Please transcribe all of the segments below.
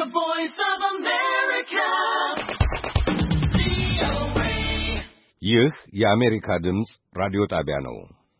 The Voice of America. ይህ የአሜሪካ ድምፅ ራዲዮ ጣቢያ ነው።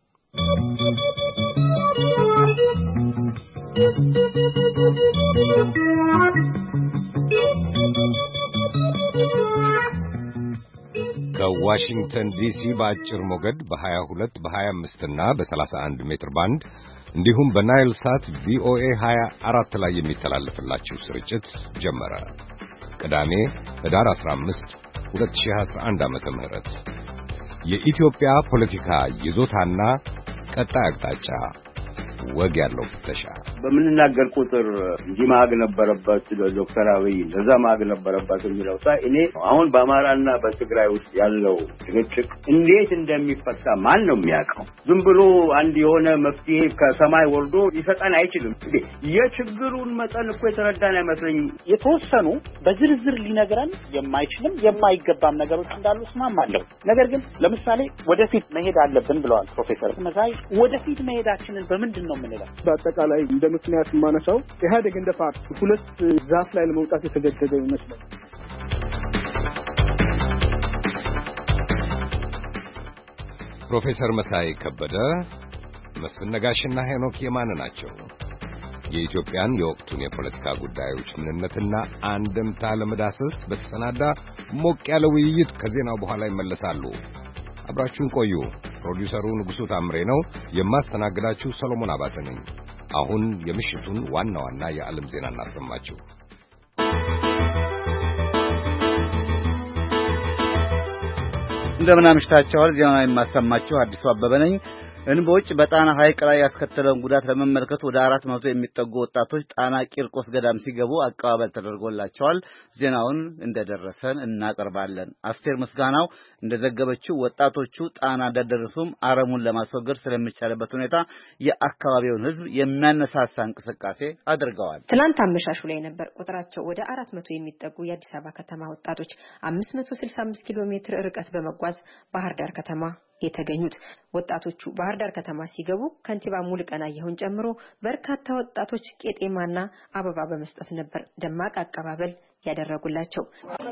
ከዋሽንግተን ዲሲ በአጭር ሞገድ በ22 በ25 እና በ31 ሜትር ባንድ እንዲሁም በናይል ሳት ቪኦኤ 24 ላይ የሚተላለፍላችሁ ስርጭት ጀመረ። ቅዳሜ ህዳር 15 2011 ዓመተ ምህረት የኢትዮጵያ ፖለቲካ ይዞታና ቀጣይ አቅጣጫ ወግ ያለው ፍተሻ በምንናገር ቁጥር ዲማግ ነበረበት ዶክተር አብይ ለዛማግ ነበረበት የሚለው እኔ አሁን በአማራና በትግራይ ውስጥ ያለው ጭቅጭቅ እንዴት እንደሚፈታ ማን ነው የሚያውቀው? ዝም ብሎ አንድ የሆነ መፍትሄ ከሰማይ ወርዶ ሊሰጠን አይችልም። የችግሩን መጠን እኮ የተረዳን አይመስለኝም። የተወሰኑ በዝርዝር ሊነግረን የማይችልም የማይገባም ነገሮች እንዳሉ ስማማለሁ። ነገር ግን ለምሳሌ ወደፊት መሄድ አለብን ብለዋል ፕሮፌሰር መሳይ። ወደፊት መሄዳችንን በምንድን ነው የምንለው? በአጠቃላይ እንደ ምክንያት ማነሳው ኢህአዴግ እንደ ፓርቲ ሁለት ዛፍ ላይ ለመውጣት የተገደደ ይመስላል። ፕሮፌሰር መሳይ ከበደ፣ መስፍን ነጋሽና ሄኖክ የማነ ናቸው። የኢትዮጵያን የወቅቱን የፖለቲካ ጉዳዮች ምንነትና አንድምታ ለመዳሰስ በተሰናዳ ሞቅ ያለ ውይይት ከዜናው በኋላ ይመለሳሉ። አብራችሁን ቆዩ። ፕሮዲውሰሩ ንጉሱ ታምሬ ነው። የማስተናግዳችሁ ሰሎሞን አባተ ነኝ። አሁን የምሽቱን ዋና ዋና የዓለም ዜና እናሰማችሁ። እንደምን አምሽታችኋል። ዜናውን የማሰማችሁ አዲሱ አበበ ነኝ። እንቦጭ በጣና ሐይቅ ላይ ያስከተለውን ጉዳት ለመመልከት ወደ 400 የሚጠጉ ወጣቶች ጣና ቂርቆስ ገዳም ሲገቡ አቀባበል ተደርጎላቸዋል። ዜናውን እንደደረሰን እናቀርባለን። አስቴር ምስጋናው እንደዘገበችው ወጣቶቹ ጣና እንደደረሱም አረሙን ለማስወገድ ስለሚቻልበት ሁኔታ የአካባቢውን ሕዝብ የሚያነሳሳ እንቅስቃሴ አድርገዋል። ትላንት አመሻሹ ላይ ነበር ቁጥራቸው ወደ 400 የሚጠጉ የአዲስ አበባ ከተማ ወጣቶች 565 ኪሎ ሜትር ርቀት በመጓዝ ባህር ዳር ከተማ የተገኙት። ወጣቶቹ ባህር ዳር ከተማ ሲገቡ ከንቲባ ሙሉቀን አየሁን ጨምሮ በርካታ ወጣቶች ቄጤማና አበባ በመስጠት ነበር ደማቅ አቀባበል ያደረጉላቸው።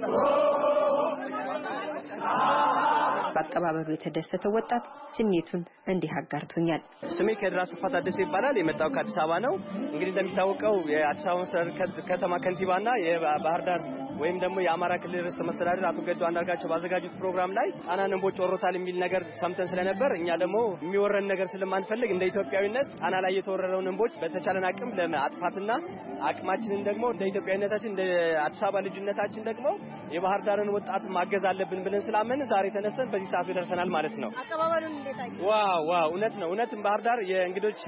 በአቀባበሉ የተደሰተው ወጣት ስሜቱን እንዲህ አጋርቶኛል። ስሜ ከድራስ ፈታደሰ ይባላል። የመጣው ከአዲስ አበባ ነው። እንግዲህ እንደሚታወቀው የአዲስ አበባ ከተማ ከንቲባና የባህር ዳር ወይም ደግሞ የአማራ ክልል ርዕሰ መስተዳድር አቶ ገዱ አንዳርጋቸው ባዘጋጁት ፕሮግራም ላይ ጣናን እንቦጭ ወሮታል የሚል ነገር ሰምተን ስለነበር እኛ ደግሞ የሚወረን ነገር ስለማንፈልግ እንደ ኢትዮጵያዊነት ጣና ላይ የተወረረውን እንቦጭ በተቻለን አቅም ለማጥፋትና አቅማችንን ደግሞ እንደ ኢትዮጵያዊነታችን እንደ አዲስ አበባ ልጅነታችን ደግሞ የባህር ዳርን ወጣት ማገዝ አለብን ብለን ስላመን ዛሬ ተነስተን በዚህ ሰዓት ደርሰናል ማለት ነው። አቀባበሉን እንዴት አየህ? ዋው እውነት ነው። እውነትም ባህር ዳር የእንግዶች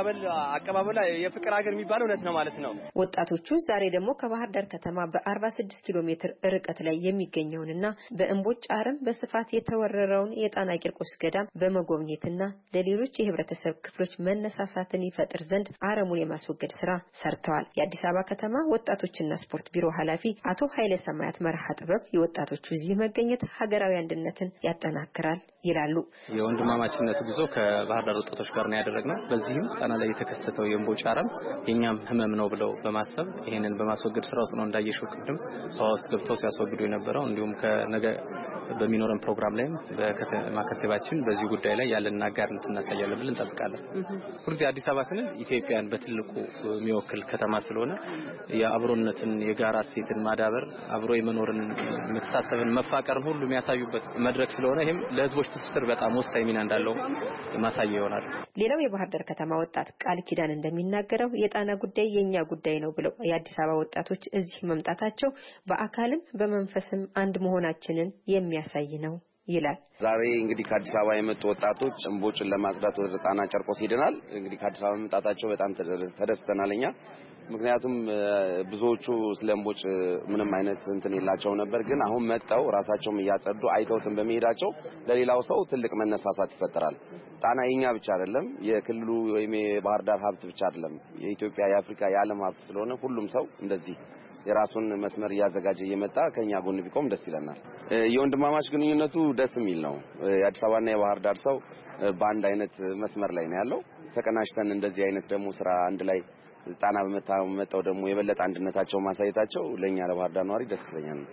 አቀባበል የፍቅር ሀገር የሚባለው እውነት ነው ማለት ነው። ወጣቶቹ ዛሬ ደግሞ ከባህር ዳር ከተማ በ46 ኪሎ ሜትር ርቀት ላይ የሚገኘውንና በእንቦጭ አረም በስፋት የተወረረውን የጣና ቂርቆስ ገዳም በመጎብኘትና ለሌሎች የህብረተሰብ ክፍሎች መነሳሳትን ይፈጥር ዘንድ አረሙን የማስወገድ ስራ ሰርተዋል። የአዲስ አበባ ከተማ ወጣቶችና ስፖርት ቢሮ ኃላፊ አቶ ኃይለ ሰማያት መርሃ ጥበብ የወጣቶቹ እዚህ መገኘት ሀገራዊ አንድነትን ያጠናክራል ይላሉ። የወንድማማችነት ጉዞ ከባህር ዳር ወጣቶች ጋር ነው ያደረግነው። በዚህም ጣና ላይ የተከሰተው የእንቦጭ አረም የኛም ህመም ነው ብለው በማሰብ ይሄንን በማስወገድ ስራ ውስጥ ነው እንዳየሽው ቅድም ውስጥ ገብተው ሲያስወግዱ የነበረው። እንዲሁም ከነገ በሚኖረን ፕሮግራም ላይም በከተማ ከንቲባችን በዚህ ጉዳይ ላይ ያለንን አጋርነት እናሳያለን ብለን እንጠብቃለን። ሁልጊዜ አዲስ አበባ ስንል ኢትዮጵያን በትልቁ የሚወክል ከተማ ስለሆነ የአብሮነትን የጋራ እሴትን ማዳበር አብሮ የመኖርን መተሳሰብን መፋቀርን ሁሉ የሚያሳዩበት መድረክ ስለሆነ ይሄም ለህዝቦች ትስስር በጣም ወሳኝ ሚና እንዳለው ማሳያ ይሆናል። ሌላው የባህር ዳር ከተማ ወጣት ቃል ኪዳን እንደሚናገረው የጣና ጉዳይ የኛ ጉዳይ ነው ብለው የአዲስ አበባ ወጣቶች እዚህ መምጣታቸው በአካልም በመንፈስም አንድ መሆናችንን የሚያሳይ ነው ይላል። ዛሬ እንግዲህ ከአዲስ አበባ የመጡ ወጣቶች እንቦጭን ለማጽዳት ወደ ጣና ቂርቆስ ሄደናል። እንግዲህ ከአዲስ አበባ መምጣታቸው በጣም ተደስተናልኛ። ምክንያቱም ብዙዎቹ ስለ እንቦጭ ምንም አይነት እንትን የላቸው ነበር፣ ግን አሁን መጣው ራሳቸውም ያጸዱ አይተውትን በመሄዳቸው ለሌላው ሰው ትልቅ መነሳሳት ይፈጠራል። ጣና የኛ ብቻ አይደለም፣ የክልሉ ወይም የባህር ዳር ሀብት ብቻ አይደለም፣ የኢትዮጵያ የአፍሪካ የዓለም ሀብት ስለሆነ ሁሉም ሰው እንደዚህ የራሱን መስመር ያዘጋጀ እየመጣ ከኛ ጎን ቢቆም ደስ ይለናል። የወንድማማች ግንኙነቱ ደስ የሚል ነው። የአዲስ አበባና የባህር ዳር ሰው በአንድ አይነት መስመር ላይ ነው ያለው። ተቀናሽተን እንደዚህ አይነት ደግሞ ስራ አንድ ላይ ጣና በመጣው ደግሞ የበለጠ አንድነታቸው ማሳየታቸው ለኛ ለባህር ዳር ነዋሪ ደስተኛ ነው።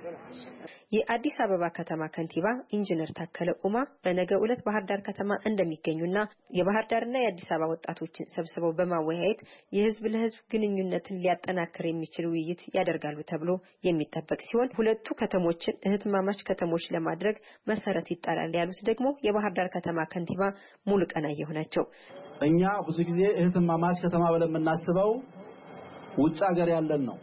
የአዲስ አበባ ከተማ ከንቲባ ኢንጂነር ታከለ ኡማ በነገው ዕለት ባህር ዳር ከተማ እንደሚገኙና የባህር ዳርና የአዲስ አበባ ወጣቶችን ሰብስበው በማወያየት የህዝብ ለህዝብ ግንኙነትን ሊያጠናክር የሚችል ውይይት ያደርጋሉ ተብሎ የሚጠበቅ ሲሆን ሁለቱ ከተሞችን እህትማማች ከተሞች ለማድረግ መሰረት ይጣላል ያሉት ደግሞ የባህር ዳር ከተማ ከንቲባ ሙሉቀን አየሁ ናቸው። እኛ ብዙ ጊዜ እህትማማች ከተማ ብለን የምናስበው ውጭ ሀገር ያለን ነው።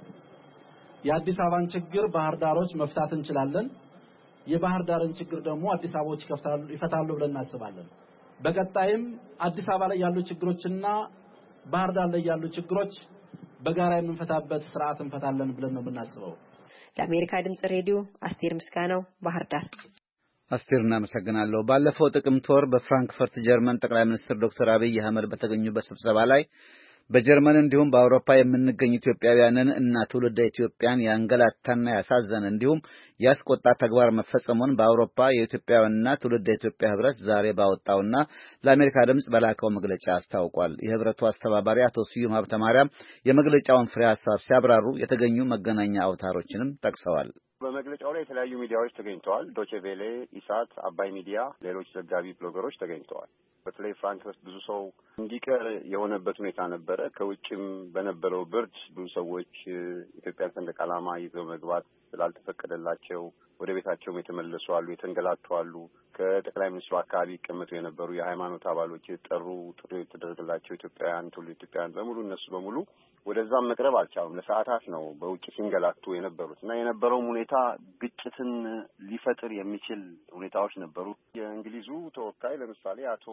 የአዲስ አበባን ችግር ባህር ዳሮች መፍታት እንችላለን። የባህር ዳርን ችግር ደግሞ አዲስ አበባዎች ይፈታሉ ብለን እናስባለን። በቀጣይም አዲስ አበባ ላይ ያሉ ችግሮችና ባህር ዳር ላይ ያሉ ችግሮች በጋራ የምንፈታበት ስርዓት እንፈታለን ብለን ነው የምናስበው። ለአሜሪካ ድምጽ ሬዲዮ አስቴር ምስጋናው ባህር ዳር። አስቴር እናመሰግናለሁ። ባለፈው ጥቅምት ወር በፍራንክፈርት ጀርመን ጠቅላይ ሚኒስትር ዶክተር አብይ አህመድ በተገኙበት ስብሰባ ላይ በጀርመን እንዲሁም በአውሮፓ የምንገኝ ኢትዮጵያውያንን እና ትውልደ ኢትዮጵያን ያንገላታና ያሳዘነ እንዲሁም ያስቆጣ ተግባር መፈጸሙን በአውሮፓ የኢትዮጵያውያንና ትውልደ ኢትዮጵያ ህብረት ዛሬ ባወጣውና ለአሜሪካ ድምጽ በላከው መግለጫ አስታውቋል። የህብረቱ አስተባባሪ አቶ ስዩም ሀብተማርያም የመግለጫውን ፍሬ ሐሳብ ሲያብራሩ የተገኙ መገናኛ አውታሮችንም ጠቅሰዋል። በመግለጫው ላይ የተለያዩ ሚዲያዎች ተገኝተዋል። ዶቼ ቬሌ፣ ኢሳት፣ አባይ ሚዲያ፣ ሌሎች ዘጋቢ ብሎገሮች ተገኝተዋል። በተለይ ፍራንክፈርት ብዙ ሰው እንዲቀር የሆነበት ሁኔታ ነበረ። ከውጭም በነበረው ብርድ ብዙ ሰዎች ኢትዮጵያ ሰንደቅ ዓላማ ይዘው መግባት ስላልተፈቀደላቸው ወደ ቤታቸውም የተመለሱ አሉ፣ የተንገላቱ አሉ። ከጠቅላይ ሚኒስትሩ አካባቢ ይቀመጡ የነበሩ የሃይማኖት አባሎች የጠሩ ጥሪ የተደረገላቸው ኢትዮጵያውያን ትውልደ ኢትዮጵያውያን በሙሉ እነሱ በሙሉ ወደዛም መቅረብ አልቻሉም። ለሰዓታት ነው በውጭ ሲንገላቱ የነበሩት እና የነበረውም ሁኔታ ግጭትን ሊፈጥር የሚችል ሁኔታዎች ነበሩ። የእንግሊዙ ተወካይ ለምሳሌ አቶ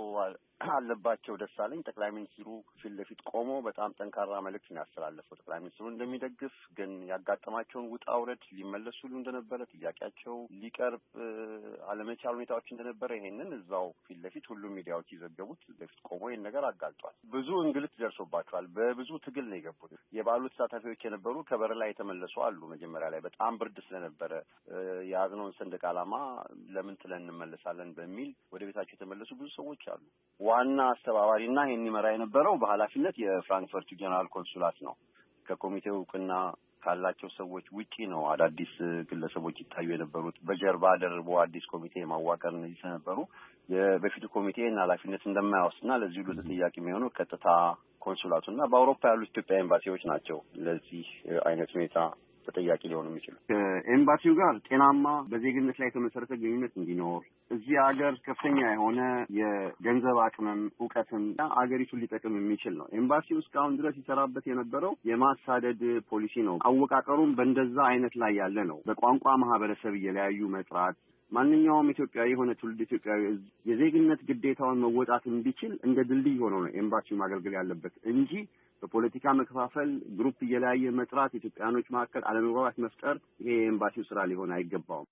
አለባቸው ደሳለኝ ጠቅላይ ሚኒስትሩ ፊት ለፊት ቆሞ በጣም ጠንካራ መልእክት ነው ያስተላለፈው። ጠቅላይ ሚኒስትሩ እንደሚደግፍ ግን ያጋጠማቸውን ውጣ ውረድ ሊመለሱ እንደነበረ ጥያቄያቸው ሊቀርብ አለመቻል ሁኔታዎች እንደነበረ ይሄንን እዛው ፊት ለፊት ሁሉም ሚዲያዎች ይዘገቡት ለፊት ቆሞ ይሄን ነገር አጋልጧል። ብዙ እንግልት ደርሶባቸዋል። በብዙ ትግል ነው የገቡት። የበዓሉ ተሳታፊዎች የነበሩ ከበር ላይ የተመለሱ አሉ። መጀመሪያ ላይ በጣም ብርድ ስለነበረ የያዝነውን ሰንደቅ ዓላማ ለምን ጥለን እንመለሳለን በሚል ወደ ቤታቸው የተመለሱ ብዙ ሰዎች አሉ። ዋና አስተባባሪና ይሄን ይመራ የነበረው በኃላፊነት የፍራንክፈርት ጀነራል ኮንሱላት ነው። ከኮሚቴው እውቅና ካላቸው ሰዎች ውጪ ነው አዳዲስ ግለሰቦች ይታዩ የነበሩት። በጀርባ ደርቦ አዲስ ኮሚቴ ማዋቀር ነው ይሰነበሩ። የበፊቱ ኮሚቴን ኃላፊነት እንደማያወስድና ለዚህ ሁሉ ተጠያቂ የሚሆነው ቀጥታ ኮንሱላቱና በአውሮፓ ያሉ ኢትዮጵያ ኤምባሲዎች ናቸው ለዚህ አይነት ሁኔታ ተጠያቂ ሊሆኑ የሚችሉ። ከኤምባሲው ጋር ጤናማ በዜግነት ላይ የተመሰረተ ግንኙነት እንዲኖር እዚህ ሀገር ከፍተኛ የሆነ የገንዘብ አቅምም እውቀትም አገሪቱን ሊጠቅም የሚችል ነው። ኤምባሲው እስካሁን ድረስ ይሰራበት የነበረው የማሳደድ ፖሊሲ ነው። አወቃቀሩም በእንደዛ አይነት ላይ ያለ ነው። በቋንቋ ማህበረሰብ እየለያዩ መጥራት ማንኛውም ኢትዮጵያዊ የሆነ ትውልድ ኢትዮጵያዊ የዜግነት ግዴታውን መወጣት እንዲችል እንደ ድልድይ ሆኖ ነው ኤምባሲው ማገልገል ያለበት እንጂ በፖለቲካ መከፋፈል ግሩፕ እየለያየ መጥራት ኢትዮጵያኖች መካከል አለመግባባት መፍጠር ይሄ ኤምባሲው ስራ ሊሆን አይገባውም።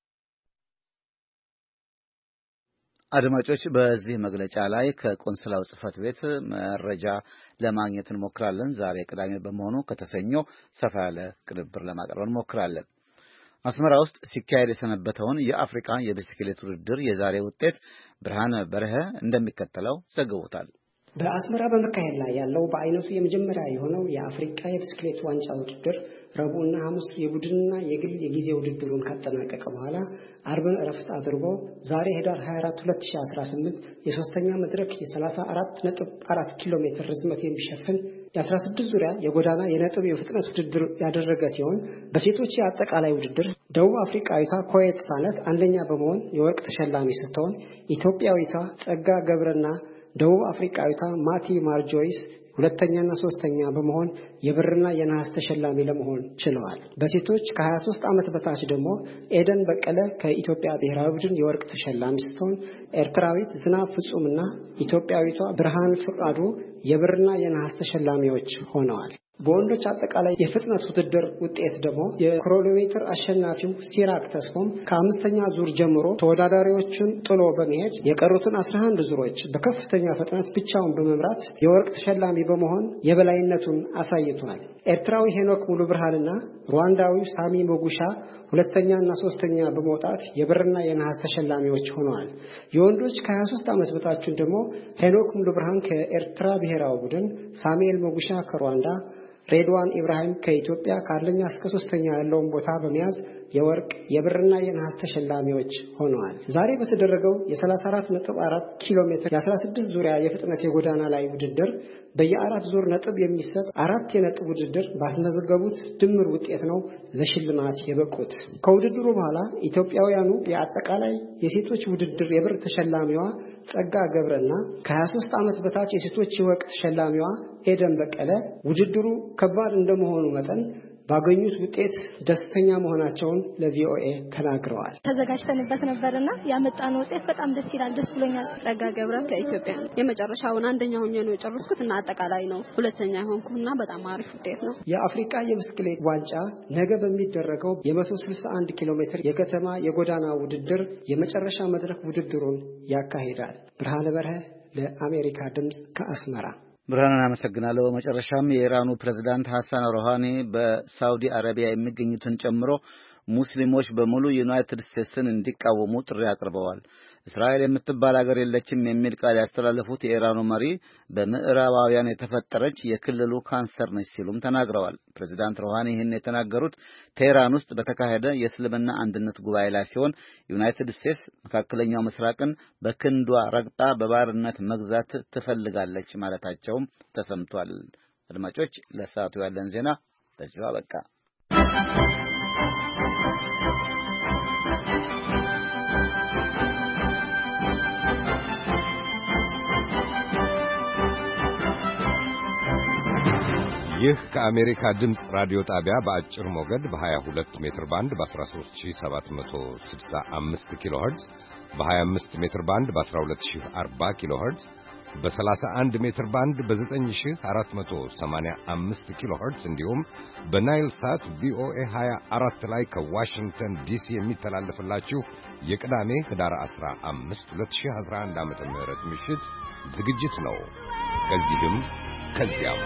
አድማጮች በዚህ መግለጫ ላይ ከቆንስላው ጽሕፈት ቤት መረጃ ለማግኘት እንሞክራለን። ዛሬ ቅዳሜ በመሆኑ ከተሰኞ ሰፋ ያለ ቅንብር ለማቅረብ እንሞክራለን። አስመራ ውስጥ ሲካሄድ የሰነበተውን የአፍሪካ የቢስክሌት ውድድር የዛሬ ውጤት ብርሃነ በረሀ እንደሚከተለው ዘግቦታል። በአስመራ በመካሄድ ላይ ያለው በአይነቱ የመጀመሪያ የሆነው የአፍሪካ የቢስክሌት ዋንጫ ውድድር ረቡዕና ሐሙስ የቡድንና የግል የጊዜ ውድድሩን ካጠናቀቀ በኋላ አርብን እረፍት አድርጎ ዛሬ ህዳር 24 2018 የሶስተኛ መድረክ የ34.4 ኪሎ ሜትር ርዝመት የሚሸፍን የ16 ዙሪያ የጎዳና የነጥብ የፍጥነት ውድድር ያደረገ ሲሆን በሴቶች የአጠቃላይ ውድድር ደቡብ አፍሪካዊቷ ኮየት ሳነት አንደኛ በመሆን የወርቅ ተሸላሚ ስትሆን ኢትዮጵያዊቷ ጸጋ ገብረና ደቡብ አፍሪካዊቷ ማቲ ማርጆይስ ሁለተኛና ሶስተኛ በመሆን የብርና የነሐስ ተሸላሚ ለመሆን ችለዋል። በሴቶች ከ23 ዓመት በታች ደግሞ ኤደን በቀለ ከኢትዮጵያ ብሔራዊ ቡድን የወርቅ ተሸላሚ ስትሆን ኤርትራዊት ዝናብ ፍጹምና ኢትዮጵያዊቷ ብርሃን ፍቃዱ የብርና የነሐስ ተሸላሚዎች ሆነዋል። በወንዶች አጠቃላይ የፍጥነት ውድድር ውጤት ደግሞ የክሮኖሜትር አሸናፊው ሲራክ ተስፎም ከአምስተኛ ዙር ጀምሮ ተወዳዳሪዎችን ጥሎ በመሄድ የቀሩትን 11 ዙሮች በከፍተኛ ፍጥነት ብቻውን በመምራት የወርቅ ተሸላሚ በመሆን የበላይነቱን አሳይቷል። ኤርትራዊ ሄኖክ ሙሉ ብርሃንና ሩዋንዳዊው ሳሚ ሞጉሻ ሁለተኛና ሶስተኛ በመውጣት የብርና የነሐስ ተሸላሚዎች ሆነዋል። የወንዶች ከ23 ዓመት በታች ደግሞ ሄኖክ ሙሉ ብርሃን ከኤርትራ ብሔራዊ ቡድን፣ ሳሙኤል ሞጉሻ ከሩዋንዳ፣ ሬድዋን ኢብራሂም ከኢትዮጵያ ከአንደኛ እስከ 3ኛ ያለውን ቦታ በመያዝ የወርቅ የብርና የነሐስ ተሸላሚዎች ሆነዋል። ዛሬ በተደረገው የ34.4 ኪሎ ሜትር የ16 ዙሪያ የፍጥነት የጎዳና ላይ ውድድር በየ4 ዙር ነጥብ የሚሰጥ 4 የነጥብ ውድድር ባስመዘገቡት ድምር ውጤት ነው ለሽልማት የበቁት። ከውድድሩ በኋላ ኢትዮጵያውያኑ የአጠቃላይ የሴቶች ውድድር የብር ተሸላሚዋ ጸጋ ገብረና ከ23 ዓመት በታች የሴቶች የወርቅ ተሸላሚዋ ኤደን በቀለ ውድድሩ ከባድ እንደመሆኑ መጠን ባገኙት ውጤት ደስተኛ መሆናቸውን ለቪኦኤ ተናግረዋል። ተዘጋጅተንበት ነበርና ያመጣነው ውጤት በጣም ደስ ይላል። ደስ ብሎኛል። ጸጋ ገብረ ከኢትዮጵያ የመጨረሻውን አንደኛ ሆኜ ነው የጨረስኩትና አጠቃላይ ነው ሁለተኛ ሆንኩና በጣም አሪፍ ውጤት ነው። የአፍሪካ የብስክሌት ዋንጫ ነገ በሚደረገው የ161 ኪሎ ሜትር የከተማ የጎዳና ውድድር የመጨረሻ መድረክ ውድድሩን ያካሂዳል። ብርሃነ በርሀ ለአሜሪካ ድምጽ ከአስመራ። ብርሃንን አመሰግናለሁ። በመጨረሻም የኢራኑ ፕሬዝዳንት ሐሰን ሩሃኒ በሳውዲ አረቢያ የሚገኙትን ጨምሮ ሙስሊሞች በሙሉ ዩናይትድ ስቴትስን እንዲቃወሙ ጥሪ አቅርበዋል። እስራኤል የምትባል ሀገር የለችም የሚል ቃል ያስተላለፉት የኢራኑ መሪ በምዕራባውያን የተፈጠረች የክልሉ ካንሰር ነች ሲሉም ተናግረዋል። ፕሬዝዳንት ሩሃኒ ይህን የተናገሩት ቴህራን ውስጥ በተካሄደ የእስልምና አንድነት ጉባኤ ላይ ሲሆን ዩናይትድ ስቴትስ መካከለኛው ምስራቅን በክንዷ ረግጣ በባርነት መግዛት ትፈልጋለች ማለታቸውም ተሰምቷል። አድማጮች፣ ለሰዓቱ ያለን ዜና በዚሁ አበቃ። ይህ ከአሜሪካ ድምፅ ራዲዮ ጣቢያ በአጭር ሞገድ በ22 ሜትር ባንድ በ13765 ኪሎ ሄርትዝ በ25 ሜትር ባንድ በ12040 ኪሎ ሄርትዝ በ31 ሜትር ባንድ በ9485 ኪሎ ሄርትዝ እንዲሁም በናይል ሳት ቪኦኤ 24 ላይ ከዋሽንግተን ዲሲ የሚተላለፍላችሁ የቅዳሜ ህዳር 15 2011 ዓ.ም ምሽት ዝግጅት ነው። ከዚህም ከዚያም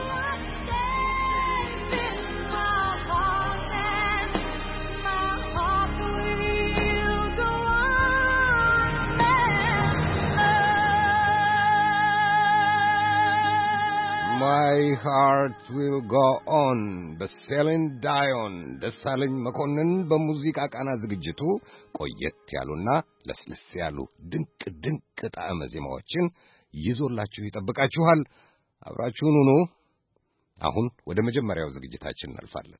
My heart will go on በሴሊን ዳዮን ደሳለኝ መኮንን በሙዚቃ ቃና ዝግጅቱ ቆየት ያሉና ለስለስ ያሉ ድንቅ ድንቅ ጣዕመ ዜማዎችን ይዞላችሁ ይጠብቃችኋል። አብራችሁን ሁኑ። አሁን ወደ መጀመሪያው ዝግጅታችን እናልፋለን።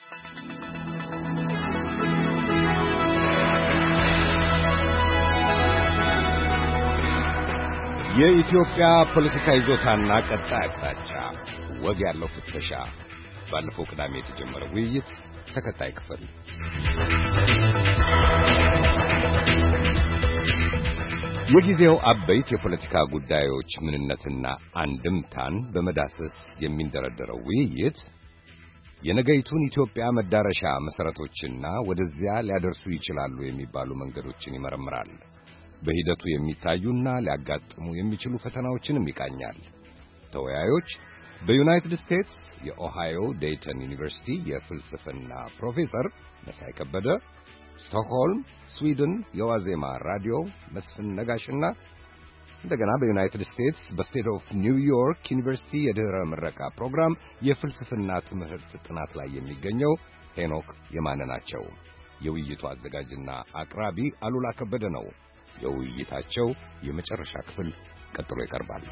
የኢትዮጵያ ፖለቲካ ይዞታና ቀጣይ አቅጣጫ ወግ ያለው ፍተሻ። ባለፈው ቅዳሜ የተጀመረ ውይይት ተከታይ ክፍል። የጊዜው አበይት የፖለቲካ ጉዳዮች ምንነትና አንድምታን በመዳሰስ የሚንደረደረው ውይይት የነገይቱን ኢትዮጵያ መዳረሻ መሰረቶችና ወደዚያ ሊያደርሱ ይችላሉ የሚባሉ መንገዶችን ይመረምራል። በሂደቱ የሚታዩና ሊያጋጥሙ የሚችሉ ፈተናዎችንም ይቃኛል። ተወያዮች በዩናይትድ ስቴትስ የኦሃዮ ዴይተን ዩኒቨርሲቲ የፍልስፍና ፕሮፌሰር መሳይ ከበደ፣ ስቶክሆልም ስዊድን የዋዜማ ራዲዮ መስፍን ነጋሽና እንደገና በዩናይትድ ስቴትስ በስቴት ኦፍ ኒውዮርክ ዩኒቨርሲቲ የድህረ ምረቃ ፕሮግራም የፍልስፍና ትምህርት ጥናት ላይ የሚገኘው ሄኖክ የማነ ናቸው። የውይይቱ አዘጋጅና አቅራቢ አሉላ ከበደ ነው። የውይይታቸው የመጨረሻ ክፍል ቀጥሎ ይቀርባል።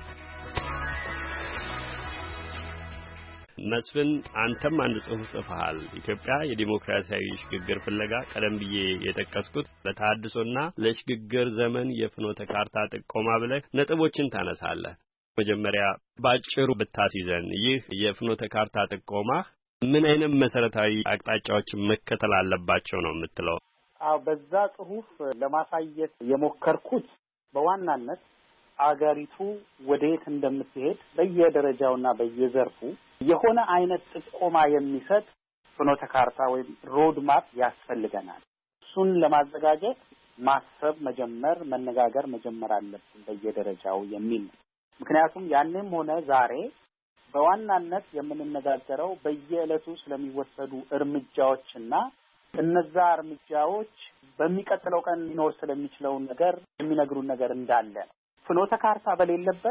መስፍን፣ አንተም አንድ ጽሑፍ ጽፈሃል። ኢትዮጵያ የዲሞክራሲያዊ ሽግግር ፍለጋ ቀደም ብዬ የጠቀስኩት ለተሐድሶና ለሽግግር ዘመን የፍኖተ ካርታ ጥቆማ ብለህ ነጥቦችን ታነሳለህ። መጀመሪያ ባጭሩ ብታስይዘን ይህ የፍኖተ ካርታ ጥቆማ ምን አይነት መሰረታዊ አቅጣጫዎችን መከተል አለባቸው ነው የምትለው? አዎ፣ በዛ ጽሑፍ ለማሳየት የሞከርኩት በዋናነት አገሪቱ ወዴት እንደምትሄድ በየደረጃውና በየዘርፉ የሆነ አይነት ጥቆማ የሚሰጥ ፍኖተ ካርታ ወይም ሮድ ማፕ ያስፈልገናል። እሱን ለማዘጋጀት ማሰብ መጀመር፣ መነጋገር መጀመር አለብን በየደረጃው የሚል ነው። ምክንያቱም ያንም ሆነ ዛሬ በዋናነት የምንነጋገረው በየዕለቱ ስለሚወሰዱ እርምጃዎችና እነዛ እርምጃዎች በሚቀጥለው ቀን ሊኖር ስለሚችለው ነገር የሚነግሩን ነገር እንዳለ ነው። ፍኖተ ካርታ በሌለበት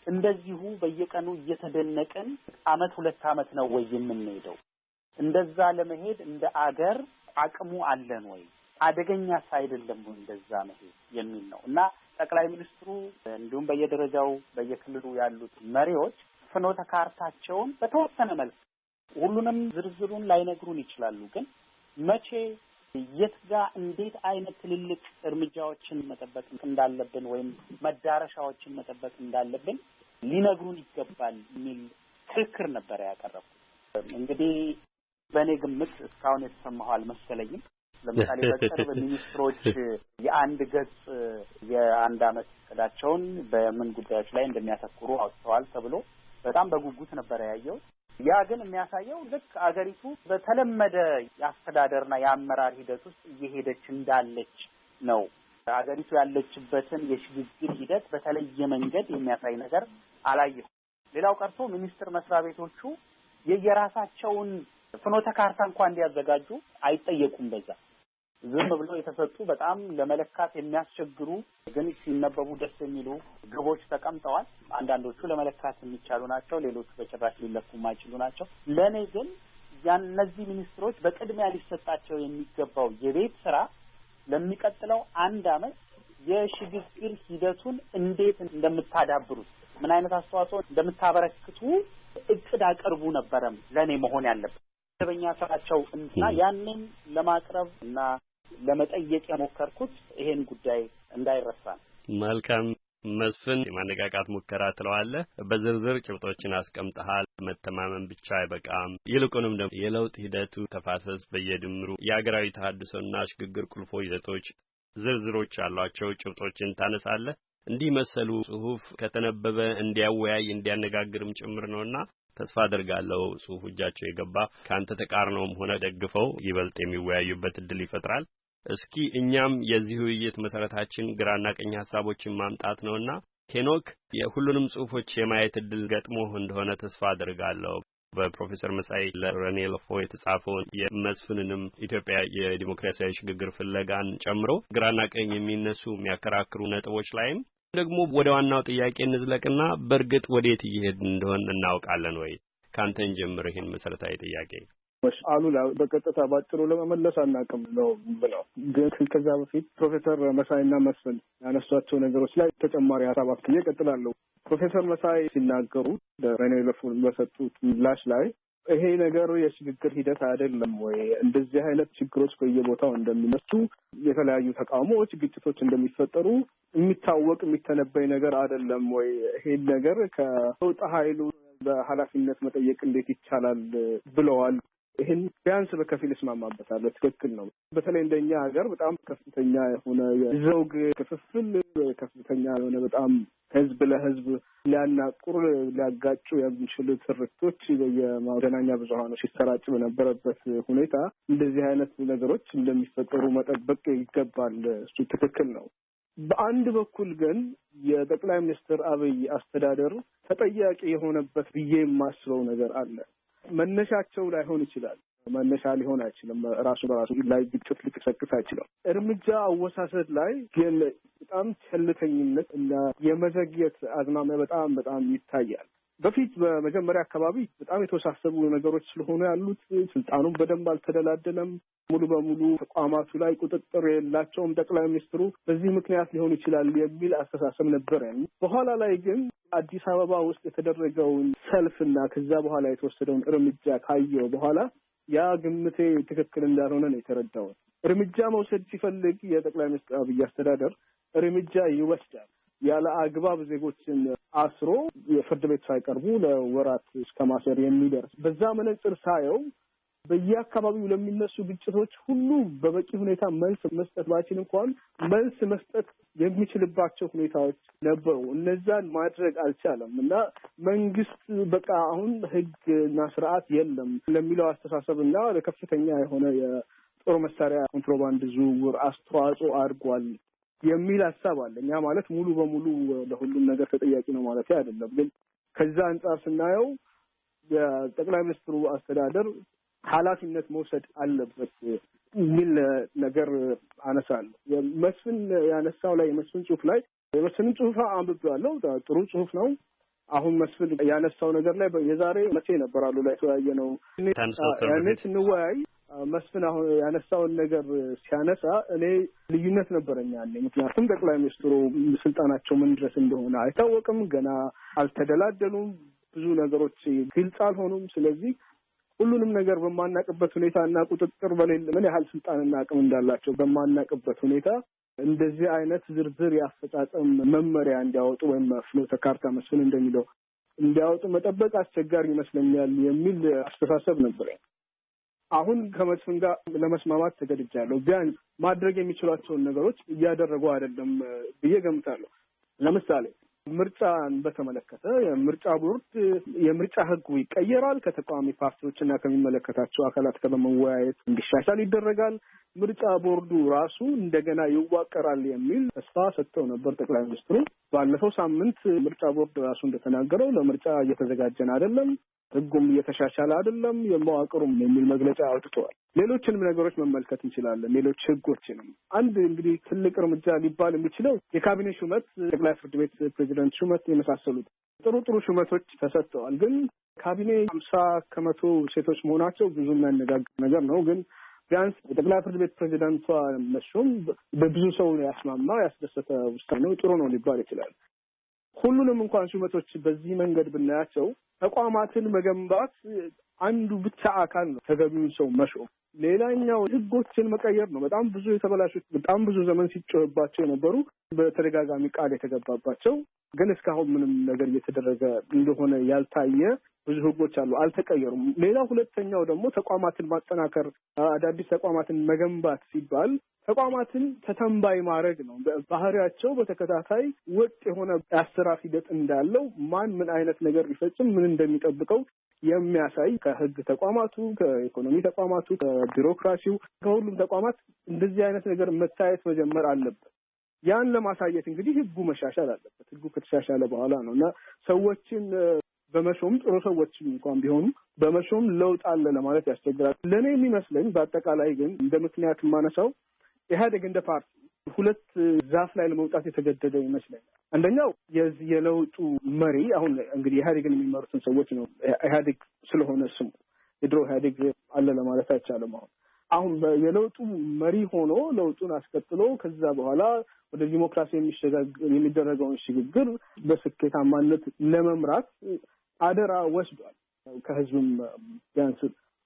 እንደዚሁ በየቀኑ እየተደነቀን አመት 2 አመት ነው ወይ የምንሄደው? እንደዛ ለመሄድ እንደ አገር አቅሙ አለን ወይ? አደገኛስ አይደለም ወይ እንደዛ መሄድ የሚል ነው እና ጠቅላይ ሚኒስትሩ እንዲሁም በየደረጃው በየክልሉ ያሉት መሪዎች ፍኖተ ካርታቸውን በተወሰነ መልኩ ሁሉንም ዝርዝሩን ላይነግሩን ይችላሉ፣ ግን መቼ የት ጋር እንዴት አይነት ትልልቅ እርምጃዎችን መጠበቅ እንዳለብን ወይም መዳረሻዎችን መጠበቅ እንዳለብን ሊነግሩን ይገባል የሚል ክርክር ነበር ያቀረቡት። እንግዲህ በእኔ ግምት እስካሁን የተሰማው አልመሰለኝም። ለምሳሌ በቅርብ ሚኒስትሮች የአንድ ገጽ የአንድ አመት እቅዳቸውን በምን ጉዳዮች ላይ እንደሚያተኩሩ አውጥተዋል ተብሎ በጣም በጉጉት ነበር ያየው። ያ ግን የሚያሳየው ልክ አገሪቱ በተለመደ የአስተዳደርና የአመራር ሂደት ውስጥ እየሄደች እንዳለች ነው። አገሪቱ ያለችበትን የሽግግር ሂደት በተለየ መንገድ የሚያሳይ ነገር አላየሁም። ሌላው ቀርቶ ሚኒስቴር መስሪያ ቤቶቹ የየራሳቸውን ፍኖተ ካርታ እንኳን እንዲያዘጋጁ አይጠየቁም። በዛ ዝም ብለው የተሰጡ በጣም ለመለካት የሚያስቸግሩ ግን ሲነበቡ ደስ የሚሉ ግቦች ተቀምጠዋል። አንዳንዶቹ ለመለካት የሚቻሉ ናቸው፣ ሌሎቹ በጭራሽ ሊለኩ የማይችሉ ናቸው። ለኔ ግን እነዚህ ሚኒስትሮች በቅድሚያ ሊሰጣቸው የሚገባው የቤት ስራ ለሚቀጥለው 1 አመት የሽግግር ሂደቱን እንዴት እንደምታዳብሩት፣ ምን አይነት አስተዋጽኦ እንደምታበረክቱ እቅድ አቅርቡ ነበረም ለኔ መሆን ያለበት መደበኛ ስራቸው እና ያንን ለማቅረብ እና ለመጠየቅ የሞከርኩት ይሄን ጉዳይ እንዳይረሳ ነው። መልካም መስፍን፣ የማነቃቃት ሙከራ ትለዋለህ። በዝርዝር ጭብጦችን አስቀምጠሃል። መተማመን ብቻ አይበቃም፣ ይልቁንም ደግሞ የለውጥ ሂደቱ ተፋሰስ በየድምሩ የሀገራዊ ተሐድሶና ሽግግር ቁልፎ ይዘቶች ዝርዝሮች ያሏቸው ጭብጦችን ታነሳለህ። እንዲህ መሰሉ ጽሁፍ ከተነበበ እንዲያወያይ እንዲያነጋግርም ጭምር ነውና ተስፋ አደርጋለሁ ጽሁፉ እጃቸው የገባ ካንተ ተቃርነውም ሆነ ደግፈው ይበልጥ የሚወያዩበት እድል ይፈጥራል። እስኪ እኛም የዚህ ውይይት መሰረታችን ግራና ቀኝ ሐሳቦችን ማምጣት ነውና ሄኖክ የሁሉንም ጽሁፎች የማየት እድል ገጥሞ እንደሆነ ተስፋ አደርጋለሁ። በፕሮፌሰር መሳይ ለረኔ ለፎ የተጻፈውን የመስፍንንም ኢትዮጵያ የዲሞክራሲያዊ ሽግግር ፍለጋን ጨምሮ ግራና ቀኝ የሚነሱ የሚያከራክሩ ነጥቦች ላይም ደግሞ ወደ ዋናው ጥያቄ እንዝለቅና በእርግጥ ወዴት እየሄድን እንደሆነ እናውቃለን ወይ? ካንተን ጀምር ይሄን መሰረታዊ ጥያቄ። አሉላ በቀጥታ ባጭሩ ለመመለስ አናውቅም ነው ብለው፣ ግን ከዛ በፊት ፕሮፌሰር መሳይና መስፍን ያነሷቸው ነገሮች ላይ ተጨማሪ ሀሳብ አክዬ እቀጥላለሁ። ፕሮፌሰር መሳይ ሲናገሩ ለሬኔ ለፉል በሰጡት ምላሽ ላይ ይሄ ነገር የሽግግር ሂደት አይደለም ወይ? እንደዚህ አይነት ችግሮች በየቦታው እንደሚነሱ፣ የተለያዩ ተቃውሞዎች፣ ግጭቶች እንደሚፈጠሩ የሚታወቅ የሚተነበይ ነገር አይደለም ወይ? ይሄ ነገር ከለውጥ ኃይሉ በኃላፊነት መጠየቅ እንዴት ይቻላል ብለዋል። ይህን ቢያንስ በከፊል እስማማበታለሁ። ትክክል ነው። በተለይ እንደኛ ሀገር በጣም ከፍተኛ የሆነ የዘውግ ክፍፍል፣ ከፍተኛ የሆነ በጣም ህዝብ ለህዝብ ሊያናቁር ሊያጋጩ የሚችሉ ትርክቶች በየመገናኛ ብዙኃኑ ሲሰራጭ በነበረበት ሁኔታ እንደዚህ አይነት ነገሮች እንደሚፈጠሩ መጠበቅ ይገባል። እሱ ትክክል ነው። በአንድ በኩል ግን የጠቅላይ ሚኒስትር አብይ አስተዳደር ተጠያቂ የሆነበት ብዬ የማስበው ነገር አለ። መነሻቸው ላይሆን ይችላል። መነሻ ሊሆን አይችልም። ራሱ በራሱ ላይ ግጭት ሊቀሰቅስ አይችልም። እርምጃ አወሳሰድ ላይ ግን በጣም ቸልተኝነት እና የመዘግየት አዝማሚያ በጣም ይታያል። በፊት በመጀመሪያ አካባቢ በጣም የተወሳሰቡ ነገሮች ስለሆኑ ያሉት ስልጣኑን በደንብ አልተደላደለም። ሙሉ በሙሉ ተቋማቱ ላይ ቁጥጥር የላቸውም ጠቅላይ ሚኒስትሩ። በዚህ ምክንያት ሊሆን ይችላል የሚል አስተሳሰብ ነበረ። በኋላ ላይ ግን አዲስ አበባ ውስጥ የተደረገውን ሰልፍና ከዛ በኋላ የተወሰደውን እርምጃ ካየው በኋላ ያ ግምቴ ትክክል እንዳልሆነ ነው የተረዳሁት። እርምጃ መውሰድ ሲፈልግ የጠቅላይ ሚኒስትር አብይ አስተዳደር እርምጃ ይወስዳል። ያለ አግባብ ዜጎችን አስሮ የፍርድ ቤት ሳይቀርቡ ለወራት እስከ ማሰር የሚደርስ በዛ መነጽር ሳየው በየአካባቢው ለሚነሱ ግጭቶች ሁሉ በበቂ ሁኔታ መልስ መስጠት ባይችል እንኳን መልስ መስጠት የሚችልባቸው ሁኔታዎች ነበሩ። እነዛን ማድረግ አልቻለም እና መንግስት በቃ አሁን ህግና ስርዓት የለም ለሚለው አስተሳሰብና ለከፍተኛ የሆነ የጦር መሳሪያ ኮንትሮባንድ ዝውውር አስተዋጽኦ አድርጓል የሚል ሀሳብ አለ። ያ ማለት ሙሉ በሙሉ ለሁሉም ነገር ተጠያቂ ነው ማለት አይደለም። ግን ከዛ አንጻር ስናየው የጠቅላይ ሚኒስትሩ አስተዳደር ኃላፊነት መውሰድ አለበት የሚል ነገር አነሳለሁ። የመስፍን ያነሳው ላይ የመስፍን ጽሁፍ ላይ የመስፍን ጽሁፍ አንብቤዋለሁ። ጥሩ ጽሁፍ ነው። አሁን መስፍን ያነሳው ነገር ላይ የዛሬ መቼ ነበር አሉ ላይ ተወያየነው ያኔ ስንወያይ መስፍን አሁን ያነሳውን ነገር ሲያነሳ እኔ ልዩነት ነበረኝ ያኔ ምክንያቱም ጠቅላይ ሚኒስትሩ ስልጣናቸው ምን ድረስ እንደሆነ አይታወቅም ገና አልተደላደሉም ብዙ ነገሮች ግልጽ አልሆኑም ስለዚህ ሁሉንም ነገር በማናቀበት ሁኔታና ቁጥጥር በሌለ ምን ያህል ስልጣንና አቅም እንዳላቸው በማናቀበት ሁኔታ እንደዚህ አይነት ዝርዝር ያፈጻጸም መመሪያ እንዲያወጡ ወይም ፍኖተ ካርታ መስፍን እንደሚለው እንዲያወጡ መጠበቅ አስቸጋሪ ይመስለኛል የሚል አስተሳሰብ ነበረኝ አሁን ከመስፍን ጋር ለመስማማት ተገድጃለሁ ቢያንስ ማድረግ የሚችሏቸውን ነገሮች እያደረጉ አይደለም ብዬ ገምታለሁ ለምሳሌ ምርጫን በተመለከተ የምርጫ ቦርድ የምርጫ ህጉ ይቀየራል ከተቃዋሚ ፓርቲዎችና ከሚመለከታቸው አካላት ጋር በመወያየት እንዲሻሻል ይደረጋል ምርጫ ቦርዱ ራሱ እንደገና ይዋቀራል የሚል ተስፋ ሰጥተው ነበር ጠቅላይ ሚኒስትሩ ባለፈው ሳምንት ምርጫ ቦርድ ራሱ እንደተናገረው ለምርጫ እየተዘጋጀን አይደለም ህጉም እየተሻሻለ አይደለም የመዋቅሩም የሚል መግለጫ አውጥተዋል ሌሎችንም ነገሮች መመልከት እንችላለን ሌሎች ህጎችንም አንድ እንግዲህ ትልቅ እርምጃ ሊባል የሚችለው የካቢኔ ሹመት ጠቅላይ ፍርድ ቤት ፕሬዚዳንት ሹመት የመሳሰሉት ጥሩ ሹመቶች ተሰጥተዋል ግን ካቢኔ 50% ሴቶች መሆናቸው ብዙ የሚያነጋግር ነገር ነው ግን ቢያንስ የጠቅላይ ፍርድ ቤት ፕሬዚዳንቷ መሾም በብዙ ሰው ያስማማ ያስደሰተ ውሳኔ ነው ጥሩ ነው ሊባል ይችላል ሁሉንም እንኳን ሹመቶች በዚህ መንገድ ብናያቸው ተቋማትን መገንባት አንዱ ብቻ አካል ነው ተገቢውን ሰው መሾም ሌላኛው ህጎችን መቀየር ነው በጣም ብዙ የተበላሹት በጣም ብዙ ዘመን ሲጮህባቸው የነበሩ በተደጋጋሚ ቃል የተገባባቸው ግን እስካሁን ምንም ነገር እየተደረገ እንደሆነ ያልታየ ብዙ ህጎች አሉ አልተቀየሩም ሌላው ሁለተኛው ደግሞ ተቋማትን ማጠናከር አዳዲስ ተቋማትን መገንባት ሲባል ተቋማትን ተተንባይ ማድረግ ነው ባህሪያቸው በተከታታይ ወጥ የሆነ አሰራር ሂደት እንዳለው ማን ምን አይነት ነገር ሊፈጽም ምን እንደሚጠብቀው የሚያሳይ ከህግ ተቋማቱ ከኢኮኖሚ ተቋማቱ ከቢሮክራሲው ከሁሉም ተቋማት እንደዚህ አይነት ነገር መታየት መጀመር አለበት ያን ለማሳየት እንግዲህ ህጉ መሻሻል አለበት ህጉ ከተሻሻለ በኋላ ነውና ሰዎችን በመሾም ጥሩ ሰዎች እንኳን ቢሆኑ በመሾም ለውጥ አለ ለማለት ያስቸግራል ለኔ የሚመስለኝ በአጠቃላይ ግን እንደ ምክንያት ማነሳው ኢህአዴግ እንደ ፓርቲ ሁለት ዛፍ ላይ ለመውጣት የተገደደ ይመስለኛል አንደኛው የለውጡ መሪ አሁን እንግዲህ ኢህአዴግን የሚመሩትን ሰዎች ነው ኢህአዴግ ስለሆነ ስሙ የድሮ ኢህአዴግ አለ ለማለት አይቻልም አሁን የለውጡ መሪ ሆኖ ለውጡን አስከትሎ ከዛ በኋላ ወደ ዲሞክራሲ የሚደረገውን ሽግግር በስኬታማነት ለመምራት አደራ ወስዷል ከህዝብም ቢያንስ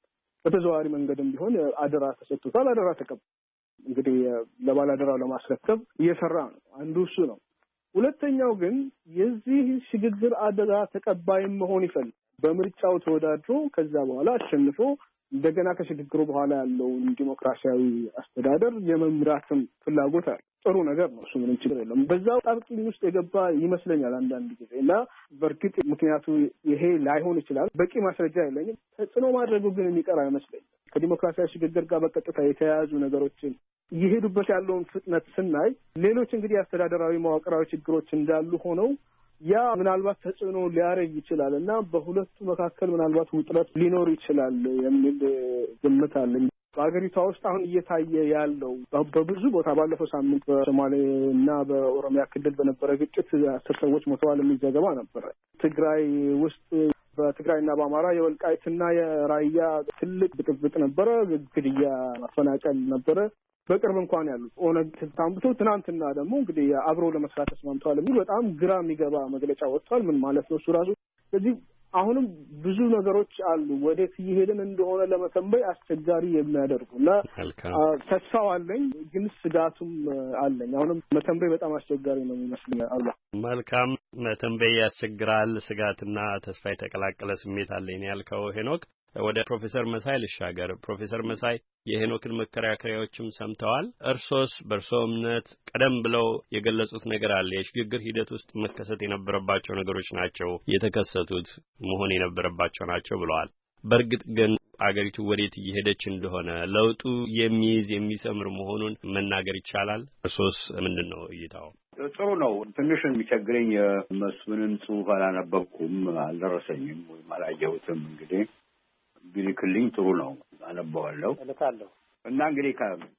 በተዘዋዋሪ መንገድም ቢሆን አደራ ተሰጥቷል አደራ ተቀብሏል እንግዲህ ለባላደራው ለማስረከብ እየሰራ ነው አንዱ እሱ ነው ሁለተኛው ግን የዚህ ሽግግር አደራ ተቀባይም መሆን ይፈልጋል በምርጫው ተወዳድሮ ከዛ በኋላ አሸንፎ እንደገና ከሽግግሩ በኋላ ያለው ዲሞክራሲያዊ አስተዳደር የመምራትም ፍላጎት አለ ጥሩ ነገር ነው እሱ ምንም ችግር የለም በዛው ጣብቂኝ ውስጥ የገባ ይመስለኛል አንዳንድ ጊዜ እና በርግጥ ምክንያቱ ይሄ ላይሆን ይችላል በቂ ማስረጃ የለኝም ተጽዕኖ ማድረጉ ግን የሚቀር አይመስለኝም ከዲሞክራሲያዊ ሽግግር ጋር በቀጥታ የተያያዙ ነገሮችን ይሄዱበት ያለውን ፍጥነት ስናይ ሌሎች እንግዲህ አስተዳደራዊ መዋቅራዊ ችግሮች እንዳሉ ሆነው ያ ምናልባት ተጽዕኖ ሊያረግ ይችላል እና በሁለቱ መካከል ምናልባት ውጥረት ሊኖር ይችላል የሚል ግምት አለኝ በአገሪቷ ውስጥ አሁን እየታየ ያለው በብዙ ቦታ ባለፈው ሳምንት በሶማሌ እና በኦሮሚያ ክልል በነበረ ግጭት 10 ሰዎች ሞተዋል የሚል ዘገባ ነበረ ትግራይ ውስጥ በትግራይና በአማራ የወልቃይትና የራያ ትልቅ ብጥብጥ ነበረ ግድያ ማፈናቀል ነበረ በቅርብ እንኳን ያሉት ኦነግ ታምብቶ ትናንትና ደግሞ እንግዲህ አብረው ለመስራት ተስማምተዋል የሚል በጣም ግራ የሚገባ መግለጫ ወጥቷል ምን ማለት ነው እሱ ራሱ ስለዚህ አሁንም ብዙ ነገሮች አሉ ወዴት እየሄድን እንደሆነ ለመተንበይ አስቸጋሪ የሚያደርጉና ተስፋው አለኝ ግን ስጋቱም አለኝ አሁንም መተንበይ በጣም አስቸጋሪ ነው የሚመስለኝ አላ መልካም መተንበይ ያስቸግራል ስጋትና ተስፋ የተቀላቀለ ስሜት አለኝ ያልከው ሄኖክ ወደ ፕሮፌሰር መሳይ ልሻገር ፕሮፌሰር መሳይ የሄኖክን መከራከሪያዎችም ሰምተዋል እርሶስ በርሶ እምነት ቀደም ብለው የገለጹት ነገር አለ የሽግግር ሂደት ውስጥ መከሰት የነበረባቸው ነገሮች ናቸው የተከሰቱት መሆን የነበረባቸው ናቸው ብለዋል በርግጥ ግን አገሪቱ ወዴት እየሄደች እንደሆነ ለውጡ የሚይዝ የሚሰምር መሆኑን መናገር ይቻላል እርሶስ ምንድነው እይታው ጥሩ ነው ትንሽ የሚቸግረኝ መስፍንን ጽሁፍ አላነበብኩም አልደረሰኝም ወይም አላየሁትም እንግዲህ ቢልክልኝ ጥሩ ነው አነበዋለሁ እና እንግዲህ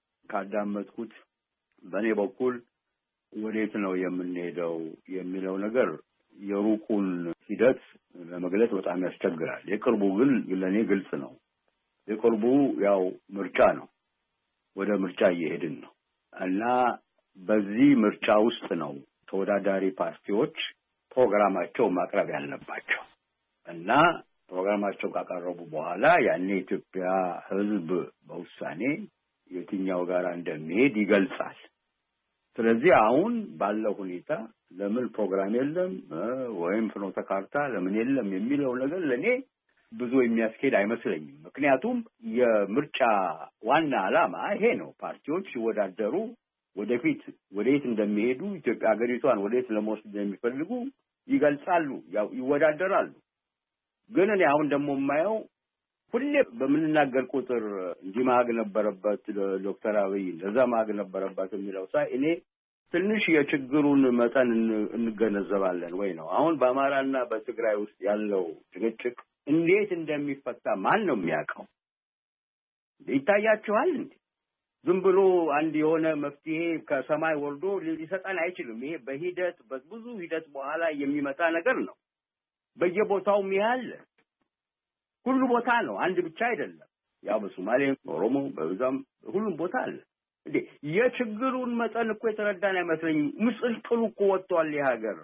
ካዳመጥኩት በእኔ በኩል ወዴት ነው የምንሄደው የሚለው ነገር የሩቁን ሂደት ለመግለጽ በጣም ያስቸግራል። የቅርቡ ግን ለኔ ግልጽ ነው። የቅርቡ ያው ምርጫ ነው። ወደ ምርጫ እየሄድን ነው እና በዚህ ምርጫ ውስጥ ነው ተወዳዳሪ ፓርቲዎች ፕሮግራማቸው ማቅረብ ያለባቸው እና ፕሮግራማቸው ካቀረቡ በኋላ ያኔ ኢትዮጵያ ሕዝብ በውሳኔ የትኛው ጋር እንደሚሄድ ይገልጻል። ስለዚህ አሁን ባለው ሁኔታ ለምን ፕሮግራም የለም ወይም ፍኖተ ካርታ ለምን የለም የሚለው ነገር ለኔ ብዙ የሚያስኬድ አይመስለኝም። ምክንያቱም የምርጫ ዋና ዓላማ ይሄ ነው። ፓርቲዎች ሲወዳደሩ ወደፊት ወዴት እንደሚሄዱ ኢትዮጵያ ሀገሪቷን ወዴት ለመወስድ እንደሚፈልጉ ይገልጻሉ፣ ያው ይወዳደራሉ። ግን እኔ አሁን ደግሞ የማየው ሁሌ በምንናገር ቁጥር እንዲህ ማግ ነበረበት ዶክተር አብይ እንደዛ ማግ ነበረበት የሚለው ሳይ እኔ ትንሽ የችግሩን መጠን እንገነዘባለን ወይ ነው። አሁን በአማራና በትግራይ ውስጥ ያለው ጭቅጭቅ እንዴት እንደሚፈታ ማን ነው የሚያውቀው? ይታያችኋል እንዴ? ዝም ብሎ አንድ የሆነ መፍትሄ ከሰማይ ወርዶ ሊሰጠን አይችልም። ይሄ በሂደት በብዙ ሂደት በኋላ የሚመጣ ነገር ነው። በየቦታውም ያለ ሁሉ ቦታ ነው፣ አንድ ብቻ አይደለም። ያው በሶማሌ፣ ኦሮሞ፣ በዛም ሁሉም ቦታ አለ። እንዴ የችግሩን መጠን እኮ የተረዳን አይመስለኝም። ምስቅልቅሉ እኮ ወጥቷል የሀገር።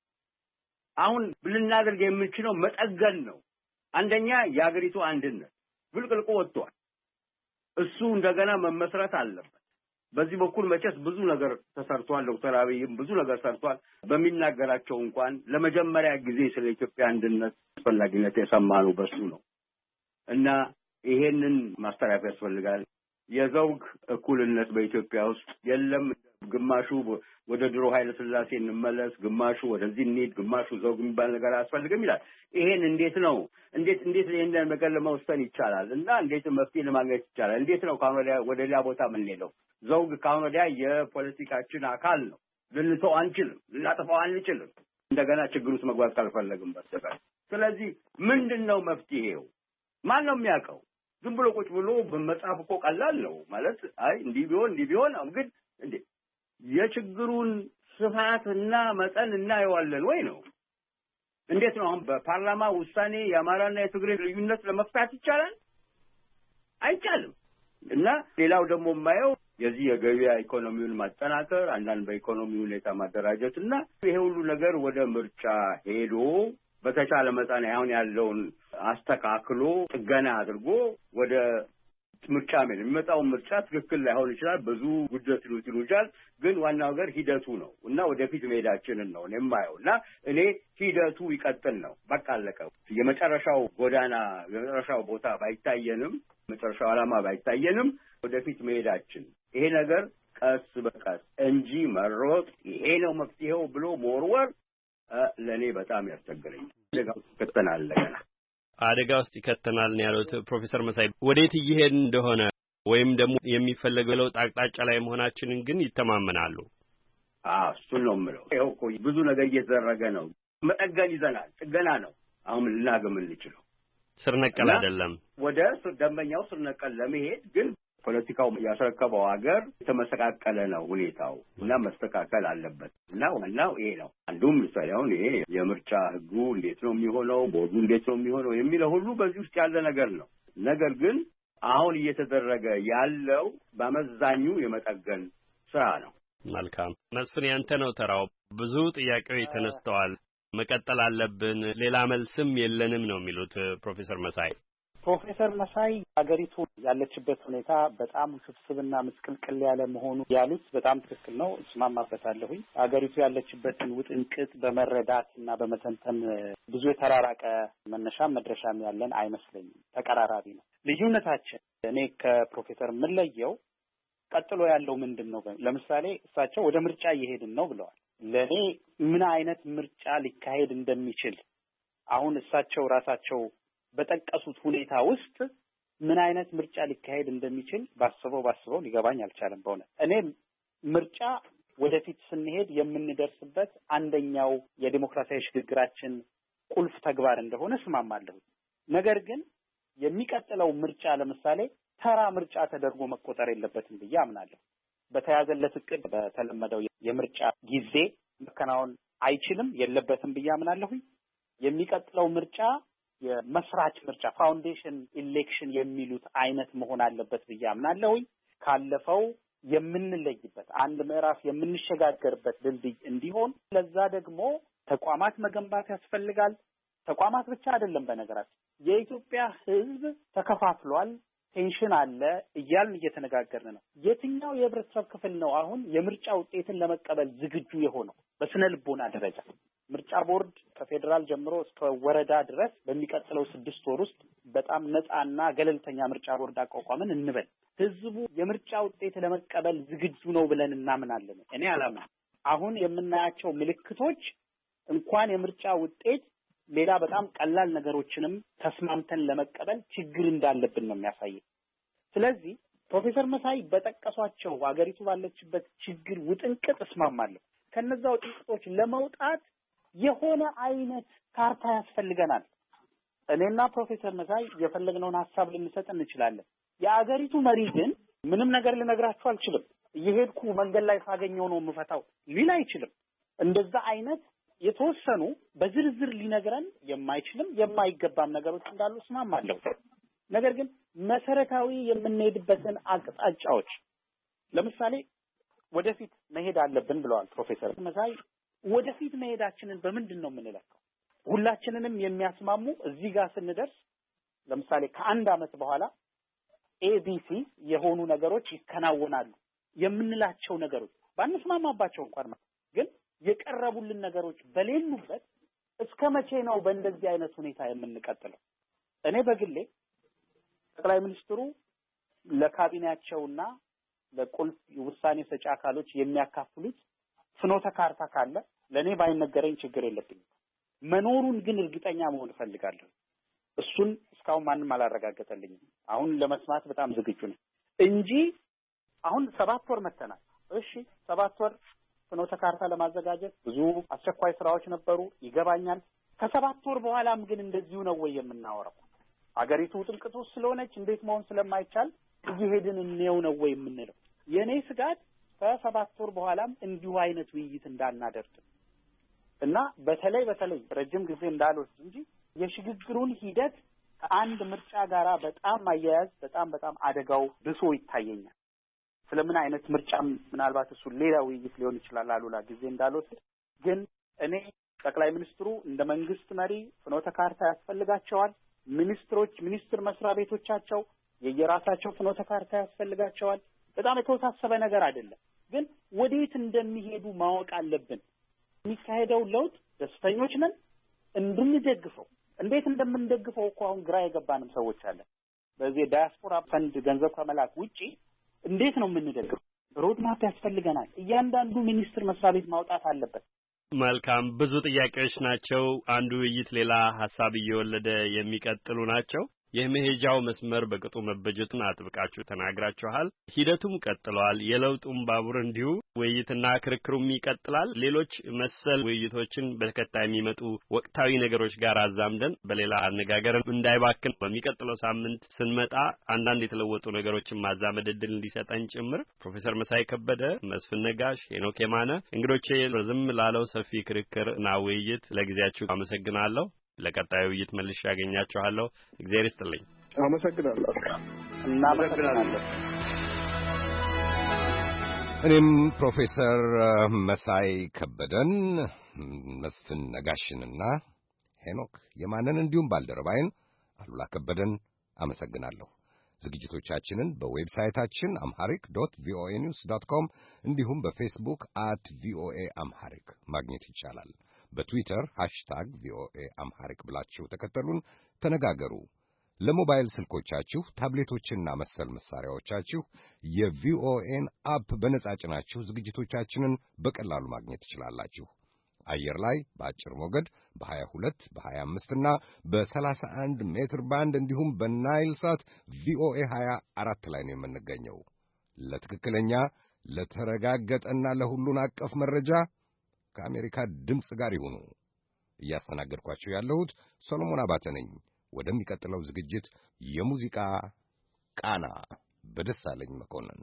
አሁን ልናደርግ የምንችለው መጠገን ነው። አንደኛ የሀገሪቱ አንድነት ብልቅልቁ ወጥቷል። እሱ እንደገና መመስረት አለበት። በዚህ በኩል መቼስ ብዙ ነገር ተሰርቷል። ዶክተር አብይም ብዙ ነገር ሰርቷል። በሚናገራቸው እንኳን ለመጀመሪያ ጊዜ ስለ ኢትዮጵያ አንድነት አስፈላጊነት የሰማነው በሱ ነው እና ይሄንን ማስተላለፍ ያስፈልጋል። የዘውግ እኩልነት በኢትዮጵያ ውስጥ የለም። ግማሹ ወደ ድሮ ኃይለ ሥላሴ እንመለስ፣ ግማሹ ወደዚህ እንሂድ፣ ግማሹ ዘውግ የሚባል ነገር አያስፈልግም ይላል። ይሄን እንዴት ነው እንዴት ይሄንን ነገር ለመወሰን ይቻላል? እና እንዴት መፍትሄ ለማግኘት ይቻላል? እንዴት ነው ካሁን ወደ ሌላ ቦታ የምንሄደው? ዘውግ ካሁን ወዲያ የፖለቲካችን አካል ነው። ልንተው አንችልም፣ ልናጠፋው አንችልም። እንደገና ችግር ውስጥ መግባት ካልፈለግም በስተቀር። ስለዚህ ምንድነው መፍትሄው? ማን ነው የሚያውቀው? ዝም ብሎ ቁጭ ብሎ በመጽሐፍ እኮ ቀላል ነው ማለት አይ እንዲህ ቢሆን ግን እንዴ የችግሩን ስፋትና መጠን እናየዋለን ወይ ነው? እንዴት ነው አሁን በፓርላማ ውሳኔ የአማራና የትግራይ ልዩነት ለመፍታት ይቻላል? አይቻልም። እና ሌላው ደግሞ የማየው የዚህ የገበያ ኢኮኖሚውን ማጠናከር፣ አንዳንድ በኢኮኖሚ ሁኔታ ማደራጀት እና ይሄ ሁሉ ነገር ወደ ምርጫ ሄዶ በተቻለ መጠን አሁን ያለውን አስተካክሎ ጥገና አድርጎ ወደ ምርጫ የሚመጣው ምርጫ ትክክል ላይሆን ይችላል። ብዙ ጉዳት ይሉታል። ግን ዋናው ነገር ሂደቱ ነው እና ወደፊት መሄዳችንን ነው እኔ የማየው እና እኔ ሂደቱ ይቀጥል ነው በቃ አለቀ። የመጨረሻው ጎዳና የመጨረሻው ቦታ ባይታየንም መጨረሻው ዓላማ ባይታየንም ወደፊት መሄዳችን ይሄ ነገር ቀስ በቀስ እንጂ መሮጥ ይሄ ነው መፍትሄው ብሎ መወርወር ለኔ በጣም ያስቸግረኛል። አደጋ ውስጥ ይከተናል ነው ያሉት ፕሮፌሰር መሳይ። ወዴት እየሄድን እንደሆነ ወይም ደግሞ የሚፈለገው ለውጥ አቅጣጫ ላይ መሆናችንን ግን ይተማመናሉ። እሱን ነው የምለው። ይኸው እኮ ብዙ ነገር እየተደረገ ነው። መጠገን ይዘናል። ጥገና ነው አሁን ልናገም እንችለው። ስር ነቀል አይደለም። ወደ ደንበኛው ስር ነቀል ለመሄድ ግን ፖለቲካው ያስረከበው ሀገር የተመሰቃቀለ ነው ሁኔታው እና መስተካከል አለበት እና ዋናው ይሄ ነው። አንዱም ምሳሌ አሁን ይሄ የምርጫ ህጉ እንዴት ነው የሚሆነው፣ ቦርዱ እንዴት ነው የሚሆነው የሚለው ሁሉ በዚህ ውስጥ ያለ ነገር ነው። ነገር ግን አሁን እየተደረገ ያለው በአመዛኙ የመጠገን ስራ ነው። መልካም መስፍን፣ ያንተ ነው ተራው። ብዙ ጥያቄዎች ተነስተዋል። መቀጠል አለብን፣ ሌላ መልስም የለንም ነው የሚሉት ፕሮፌሰር መሳይ። ፕሮፌሰር መሳይ ሀገሪቱ ያለችበት ሁኔታ በጣም ውስብስብና ምስቅልቅል ያለ መሆኑ ያሉት በጣም ትክክል ነው፣ እስማማበታለሁኝ። ሀገሪቱ ያለችበትን ውጥንቅጥ በመረዳት እና በመተንተን ብዙ የተራራቀ መነሻም መድረሻም ያለን አይመስለኝም። ተቀራራቢ ነው ልዩነታችን። እኔ ከፕሮፌሰር የምለየው ቀጥሎ ያለው ምንድን ነው? ለምሳሌ እሳቸው ወደ ምርጫ እየሄድን ነው ብለዋል። ለእኔ ምን አይነት ምርጫ ሊካሄድ እንደሚችል አሁን እሳቸው ራሳቸው በጠቀሱት ሁኔታ ውስጥ ምን አይነት ምርጫ ሊካሄድ እንደሚችል ባስበው ሊገባኝ አልቻለም። በእውነት እኔ ምርጫ ወደፊት ስንሄድ የምንደርስበት አንደኛው የዲሞክራሲያዊ ሽግግራችን ቁልፍ ተግባር እንደሆነ እስማማለሁ። ነገር ግን የሚቀጥለው ምርጫ ለምሳሌ ተራ ምርጫ ተደርጎ መቆጠር የለበትም ብዬ አምናለሁ። በተያዘለት እቅድ በተለመደው የምርጫ ጊዜ መከናወን አይችልም የለበትም ብዬ አምናለሁ። የሚቀጥለው ምርጫ የመስራች ምርጫ ፋውንዴሽን ኢሌክሽን የሚሉት አይነት መሆን አለበት ብዬ አምናለሁኝ። ካለፈው የምንለይበት አንድ ምዕራፍ የምንሸጋገርበት ድልድይ እንዲሆን ለዛ ደግሞ ተቋማት መገንባት ያስፈልጋል። ተቋማት ብቻ አይደለም፣ በነገራችን የኢትዮጵያ ሕዝብ ተከፋፍሏል፣ ቴንሽን አለ እያልን እየተነጋገርን ነው። የትኛው የህብረተሰብ ክፍል ነው አሁን የምርጫ ውጤትን ለመቀበል ዝግጁ የሆነው? በስነ ልቦና ደረጃ ምርጫ ቦርድ ከፌዴራል ጀምሮ እስከ ወረዳ ድረስ በሚቀጥለው 6 ወር ውስጥ በጣም ነፃና ገለልተኛ ምርጫ ቦርድ አቋቋምን እንበል። ህዝቡ የምርጫ ውጤት ለመቀበል ዝግጁ ነው ብለን እናምናለን? እኔ አላምንም። አሁን የምናያቸው ምልክቶች እንኳን የምርጫ ውጤት ሌላ በጣም ቀላል ነገሮችንም ተስማምተን ለመቀበል ችግር እንዳለብን ነው የሚያሳየው። ስለዚህ ፕሮፌሰር መሳይ በጠቀሷቸው ሀገሪቱ ባለችበት ችግር ውጥንቅጥ እስማማለሁ። ከነዛ ውጥንቅጦች ለመውጣት የሆነ አይነት ካርታ ያስፈልገናል። እኔና ፕሮፌሰር መሳይ የፈለግነውን ሀሳብ ልንሰጥ እንችላለን። የአገሪቱ መሪ ግን ምንም ነገር ልነግራችሁ አልችልም፣ እየሄድኩ መንገድ ላይ ሳገኘው ነው የምፈታው ሊል አይችልም። እንደዛ አይነት የተወሰኑ በዝርዝር ሊነግረን የማይችልም የማይገባም ነገሮች እንዳሉ እስማማለሁ። ነገር ግን መሰረታዊ የምንሄድበትን አቅጣጫዎች ለምሳሌ ወደፊት መሄድ አለብን ብለዋል ፕሮፌሰር መሳይ። ወደፊት መሄዳችንን በምንድን ነው የምንለካው? ሁላችንንም የሚያስማሙ እዚህ ጋር ስንደርስ ለምሳሌ ከአንድ ዓመት በኋላ ኤቢሲ የሆኑ ነገሮች ይከናወናሉ የምንላቸው ነገሮች ባንስማማባቸው እንኳን ግን የቀረቡልን ነገሮች በሌሉበት እስከ መቼ ነው በእንደዚህ አይነት ሁኔታ የምንቀጥለው? እኔ በግሌ ጠቅላይ ሚኒስትሩ ለካቢኔያቸውና ለቁልፍ ውሳኔ ሰጪ አካሎች የሚያካፍሉት ፍኖተ ካርታ ካለ ለኔ ባይነገረኝ ችግር የለብኝም። መኖሩን ግን እርግጠኛ መሆን እፈልጋለሁ። እሱን እስካሁን ማንም አላረጋገጠልኝም። አሁን ለመስማት በጣም ዝግጁ ነኝ እንጂ አሁን 7 ወር መተናል። እሺ 7 ወር ፍኖተ ካርታ ለማዘጋጀት ብዙ አስቸኳይ ስራዎች ነበሩ፣ ይገባኛል። ከ7 ወር በኋላም ግን እንደዚሁ ነው ወይ የምናወራው? አገሪቱ ጥንቅጡ ስለሆነች እንዴት መሆን ስለማይቻል እየሄድን እንየው ነው ወይ የምንለው? የኔ ስጋት ከ7 ወር በኋላም እንዲሁ አይነት ውይይት እንዳናደርግ እና በተለይ ረጅም ጊዜ እንዳልወስድ እንጂ የሽግግሩን ሂደት ከአንድ ምርጫ ጋራ በጣም አያያዝ በጣም አደጋው ብሶ ይታየኛል። ስለምን አይነት ምርጫም ምናልባት እሱ ሌላ ውይይት ሊሆን ይችላል። አሉላ ጊዜ እንዳልወስድ ግን እኔ ጠቅላይ ሚኒስትሩ እንደ መንግስት መሪ ፍኖተ ካርታ ያስፈልጋቸዋል። ሚኒስትሮች ሚኒስትር መስሪያ ቤቶቻቸው የየራሳቸው ፍኖተ ካርታ ያስፈልጋቸዋል። በጣም የተወሳሰበ ነገር አይደለም፣ ግን ወዴት እንደሚሄዱ ማወቅ አለብን። የሚካሄደው ለውጥ ደስተኞች ነን እንድንደግፈው። እንዴት እንደምንደግፈው እኮ አሁን ግራ የገባንም ሰዎች አለን። በዚህ ዳያስፖራ ፈንድ ገንዘብ ከመላክ ውጪ እንዴት ነው የምንደግፈው? ሮድማፕ ያስፈልገናል። እያንዳንዱ ሚኒስትር መስሪያ ቤት ማውጣት አለበት። መልካም፣ ብዙ ጥያቄዎች ናቸው። አንዱ ውይይት ሌላ ሐሳብ እየወለደ የሚቀጥሉ ናቸው። የመሄጃው መስመር በቅጡ መበጀቱን አጥብቃችሁ ተናግራችኋል። ሂደቱም ቀጥሏል። የለውጡም ባቡር እንዲሁ ውይይትና ክርክሩም ይቀጥላል። ሌሎች መሰል ውይይቶችን በተከታይ የሚመጡ ወቅታዊ ነገሮች ጋር አዛምደን በሌላ አነጋገር እንዳይባክን በሚቀጥለው ሳምንት ስንመጣ አንዳንድ የተለወጡ ነገሮችን ማዛመድ ዕድል እንዲሰጠን ጭምር ፕሮፌሰር መሳይ ከበደ፣ መስፍን ነጋሽ፣ ሄኖክ የማነ እንግዶቼ ረዘም ላለው ሰፊ ክርክርና ውይይት ለጊዜያችሁ አመሰግናለሁ። ለቀጣዩ ውይይት መልሼ ያገኛችኋለሁ። እግዚአብሔር ይስጥልኝ። አመሰግናለሁ። እናመሰግናለን። እኔም ፕሮፌሰር መሳይ ከበደን፣ መስፍን ነጋሽንና ሄኖክ የማንን እንዲሁም ባልደረባይን አሉላ ከበደን አመሰግናለሁ። ዝግጅቶቻችንን በዌብሳይታችን amharic.voanews.com እንዲሁም በፌስቡክ @voa amharic ማግኘት ይቻላል። በትዊተር #VOA amharic ብላችሁ ተከተሉን፣ ተነጋገሩ። ለሞባይል ስልኮቻችሁ ታብሌቶችና መሰል መሳሪያዎቻችሁ የቪኦኤን አፕ በነጻ ጭናችሁ ዝግጅቶቻችንን በቀላሉ ማግኘት ትችላላችሁ። አየር ላይ በአጭር ሞገድ በ22 በ25 እና በ31 ሜትር ባንድ እንዲሁም በናይል ሳት ቪኦኤ 24 ላይ ነው የምንገኘው። ለትክክለኛ ለተረጋገጠና ለሁሉን አቀፍ መረጃ ከአሜሪካ ድምፅ ጋር ይሁኑ። እያስተናገድኳችሁ ያለሁት ሰሎሞን አባተ ነኝ። ወደሚቀጥለው ዝግጅት የሙዚቃ ቃና በደሳለኝ መኮንን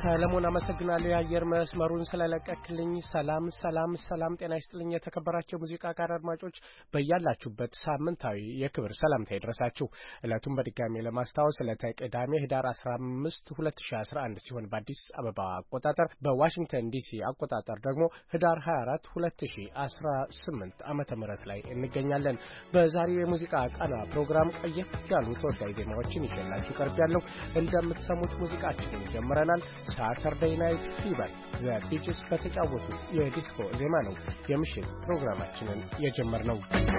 ሰለሞን አመሰግናለሁ የአየር መስመሩን ስለለቀክልኝ። ሰላም ጤና ይስጥልኝ። የተከበራችሁ ሙዚቃ ጋር አድማጮች በያላችሁበት ሳምንታዊ የክብር ሰላምታ ይድረሳችሁ። ዕለቱን በድጋሚ ለማስታወስ ዕለተ ቅዳሜ ህዳር 15 2011 ሲሆን በአዲስ አበባ አቆጣጠር በዋሽንግተን ዲሲ አቆጣጠር ደግሞ ህዳር 24 2018 ዓመተ ምህረት ላይ እንገኛለን። በዛሬው የሙዚቃ ቃና ፕሮግራም ቆየት ያሉ ተወዳጅ ዜማዎችን ይዤላችሁ ቀርቤያለሁ። እንደምትሰሙት ሙዚቃችንን ጀምረናል። ሳተርዴይ ናይት ፊቨር ዘ ቢችስ በተጫወቱት የዲስኮ ዜማ ነው የምሽት ፕሮግራማችንን የጀመርነው።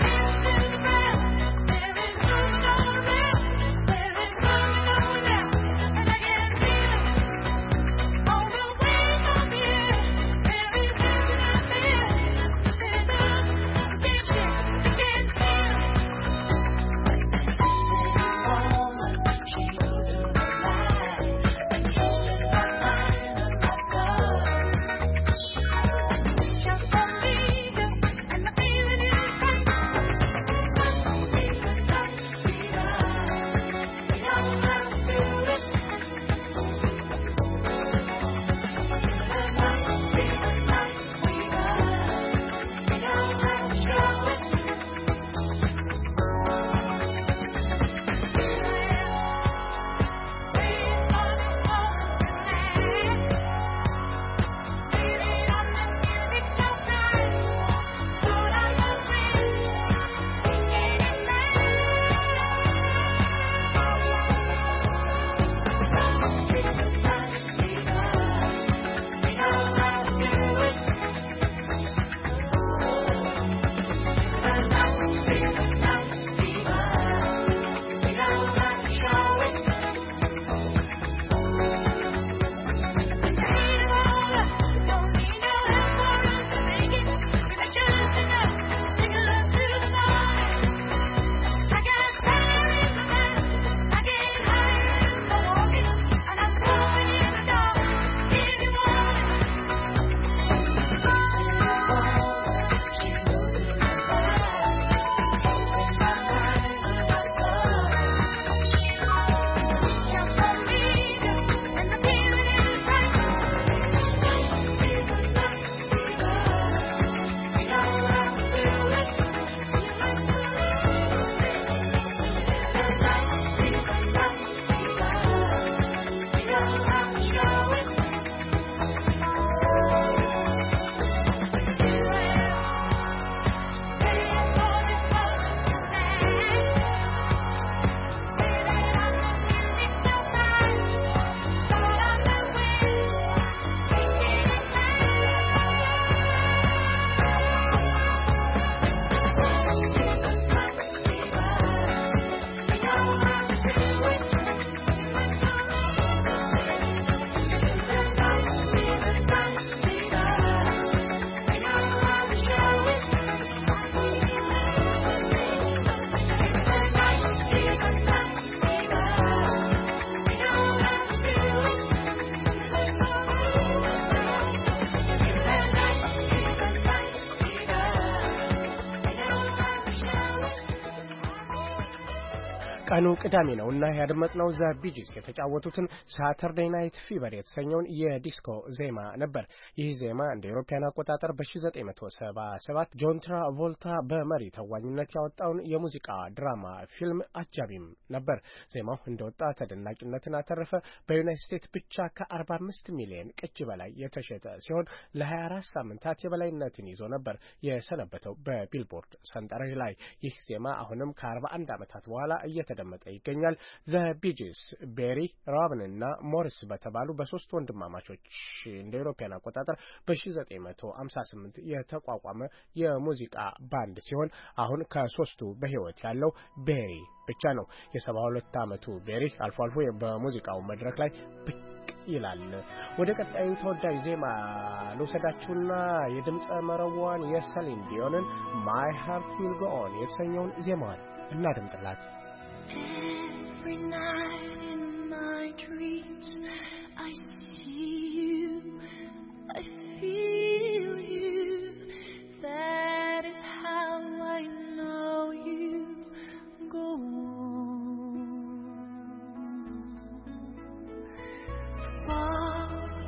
ቀኑ ቅዳሜ ነው እና ያደመጥነው ዘ ቢጂስ የተጫወቱትን ሳተርዴይ ናይት ፊቨር የተሰኘውን የዲስኮ ዜማ ነበር። ይህ ዜማ እንደ አውሮፓውያን አቆጣጠር በ1977 ጆን ትራቮልታ በመሪ ተዋኝነት ያወጣውን የሙዚቃ ድራማ ፊልም አጃቢም ነበር። ዜማው እንደወጣ ተደናቂነትን አተረፈ። በዩናይትድ ስቴትስ ብቻ ከ45 ሚሊዮን ቅጂ በላይ የተሸጠ ሲሆን ለ24 ሳምንታት የበላይነትን ይዞ ነበር የሰነበተው በቢልቦርድ ሰንጠረዥ ላይ። ይህ ዜማ አሁንም ከ41 ዓመታት በኋላ እየተደመጠ ይገኛል። ዘ ቢጂስ ቤሪ ሮቢን እና ሞሪስ በተባሉ በሶስት ወንድማማቾች እንደ አውሮፓውያን አቆጣጠር በ1958 የተቋቋመ የሙዚቃ ባንድ ሲሆን አሁን ከሶስቱ በህይወት ያለው ቤሪ ብቻ ነው። የ72 ዓመቱ ቤሪ አልፎ አልፎ በሙዚቃው መድረክ ላይ ብቅ ይላል። ወደ ቀጣዩ ተወዳጅ ዜማ ልውሰዳችሁና የድምጸ መረዋን የሰሊን ዲዮንን ማይ ሃርት ዊል ጎ ኦን የተሰኘውን ዜማዋን እናድምጥላት። Every night in my dreams I see you, I feel you, that is how I know you go on. Far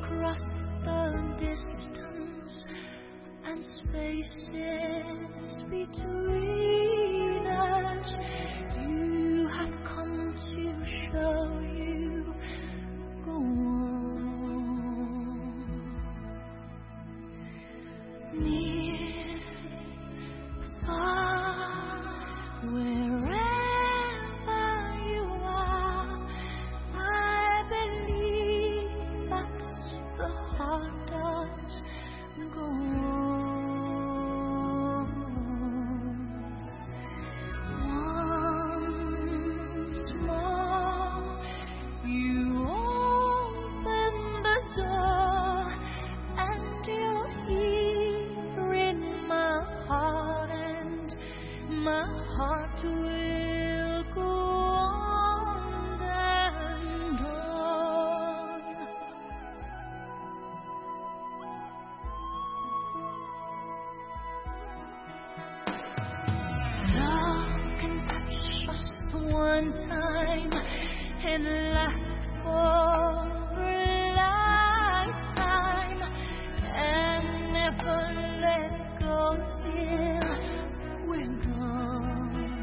heart will go on and on. Love can touch just one time and last for a lifetime and never let go till we're gone.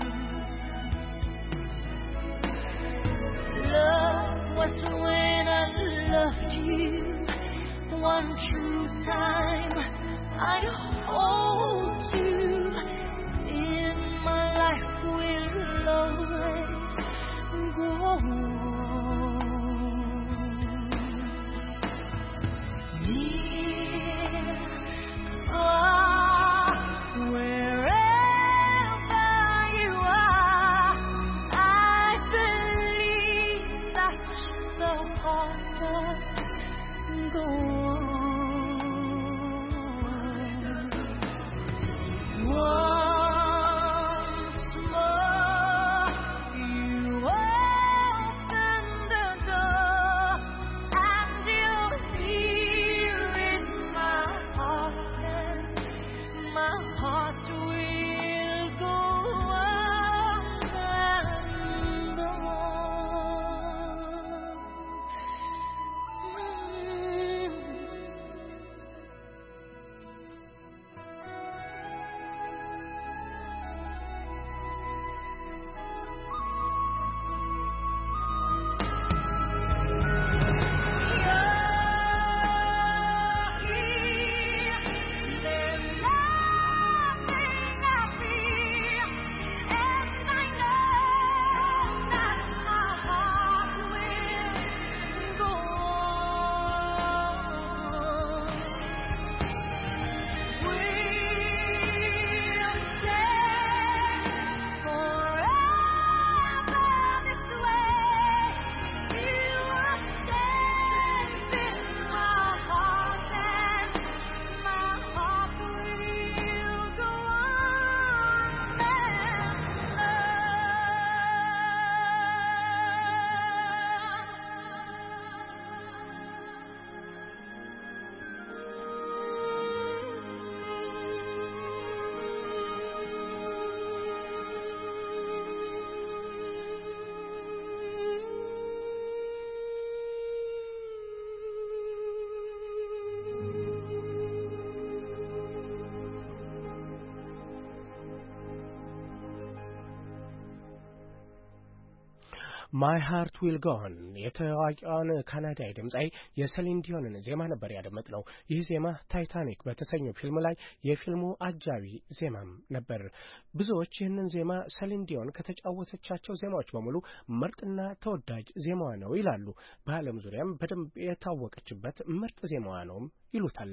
Love was when I loved you one true time. I hold you in my life will always go on. ማይ ሃርት ዊል ጎ ኦን የታዋቂዋን ካናዳዊ ድምጻዊ የሰሊን ዲዮንን ዜማ ነበር ያደመጥነው። ይህ ዜማ ታይታኒክ በተሰኘው ፊልም ላይ የፊልሙ አጃቢ ዜማም ነበር። ብዙዎች ይህንን ዜማ ሰሊን ዲዮን ከተጫወተቻቸው ዜማዎች በሙሉ ምርጥና ተወዳጅ ዜማዋ ነው ይላሉ። በዓለም ዙሪያም በደንብ የታወቀችበት ምርጥ ዜማዋ ነውም ይሉታል።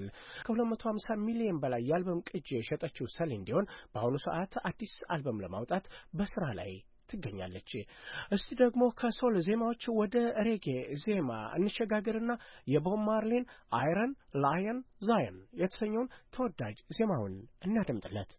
ከ250 ሚሊዮን በላይ የአልበም ቅጂ የሸጠችው ሰሊን ዲዮን በአሁኑ ሰዓት አዲስ አልበም ለማውጣት በስራ ላይ ትገኛለች። እስቲ ደግሞ ከሶል ዜማዎች ወደ ሬጌ ዜማ እንሸጋገርና የቦብ ማርሊን አይረን ላየን ዛየን የተሰኘውን ተወዳጅ ዜማውን እናደምጥለት።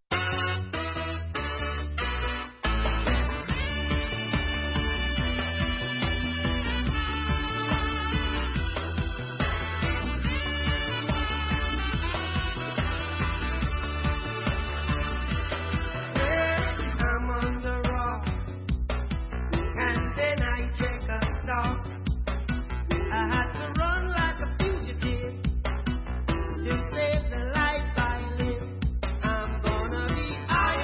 To save the life I live, I'm gonna be iron.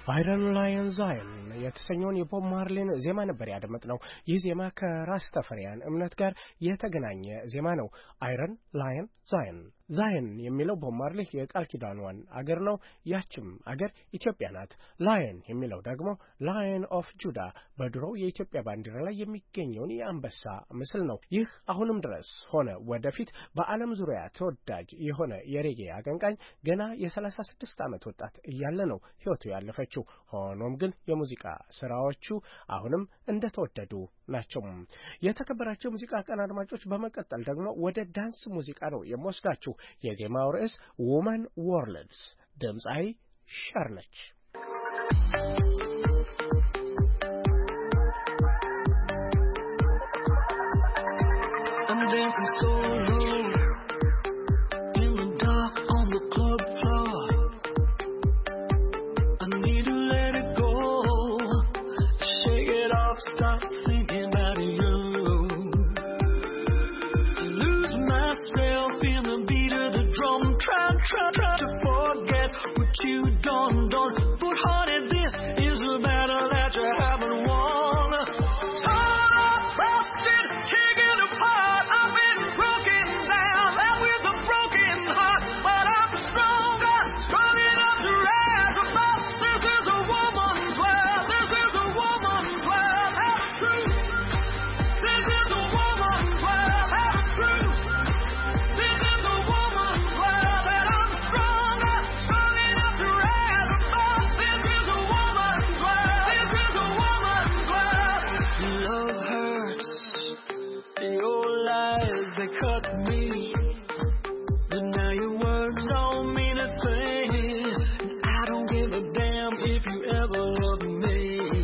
አይረን ላየን ዛየን የተሰኘውን የቦብ ማርሊን ዜማ ነበር ያደመጥነው። ይህ ዜማ ከራስተፈሪያን እምነት ጋር የተገናኘ ዜማ ነው። አይረን ላየን ዛየን ዛየን የሚለው ቦብ ማርሊ የቃል ኪዳኗን አገር ነው። ያችም አገር ኢትዮጵያ ናት። ላየን የሚለው ደግሞ ላየን ኦፍ ጁዳ በድሮው የኢትዮጵያ ባንዲራ ላይ የሚገኘውን የአንበሳ ምስል ነው። ይህ አሁንም ድረስ ሆነ ወደፊት በዓለም ዙሪያ ተወዳጅ የሆነ የሬጌ አቀንቃኝ ገና የ36 ዓመት ወጣት እያለ ነው ሕይወቱ ያለፈችው። ሆኖም ግን የሙዚቃ ስራዎቹ አሁንም እንደተወደዱ ናቸው። የተከበራቸው ሙዚቃ ቀን አድማጮች፣ በመቀጠል ደግሞ ወደ ዳንስ ሙዚቃ ነው የምወስዳችሁ። የዜማው ርዕስ ውመን ወርልድስ፣ ድምፃዊ ሸር ነች። Try to forget what you done, but honey, this is a battle that you haven't won. Torn up, busted, kicking apart, I've been broken down, and with a broken heart, but I'm stronger, strong enough to rise above. This is a woman's world, this is a woman's world, that's true. This is a woman's world, that's true. This is a woman's world, and I'm stronger, strong enough to rise above. This is a woman's world, this is a woman's world. Love hurts, your lies, they cut me, but now your words don't mean a thing, and I don't give a damn if you ever love me.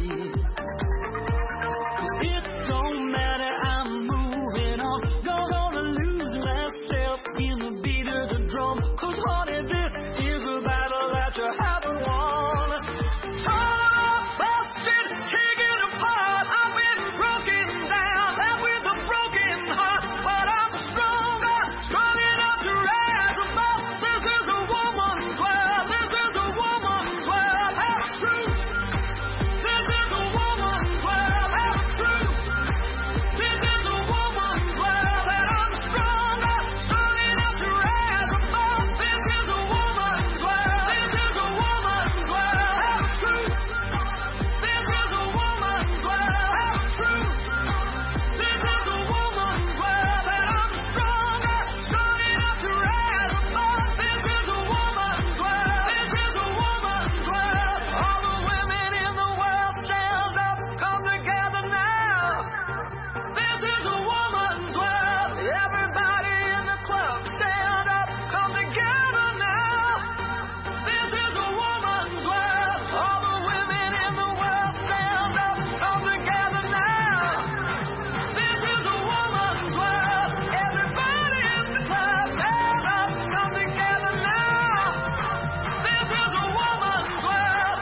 'Cause it don't matter, I'm moving on, don't wanna lose myself in the beat of the drum. 'Cause honey, this is a battle that you haven't won. Torn up, busted, kicking apart, I've been broken down, and with a broken heart, but I'm stronger, strong enough to rise above. This is a woman's world, this is a woman's world, that's true. This is a woman's world, that's true. This is a woman's world, and I'm stronger, strong enough to rise above. This is a woman's world, this is a woman's world, that's true. This is a woman's world, that's true. This is a woman's world, and I'm stronger, strong enough to rise above. This is a woman's world, this is a woman's world. All the women in the world stand up, come together now. This is a woman's world. Everybody in the club stand up, come together now. This is a woman's world. All the women in the world stand up, come together now. This is a woman's world. Everybody in the club stand up, come together now. This is a woman's world.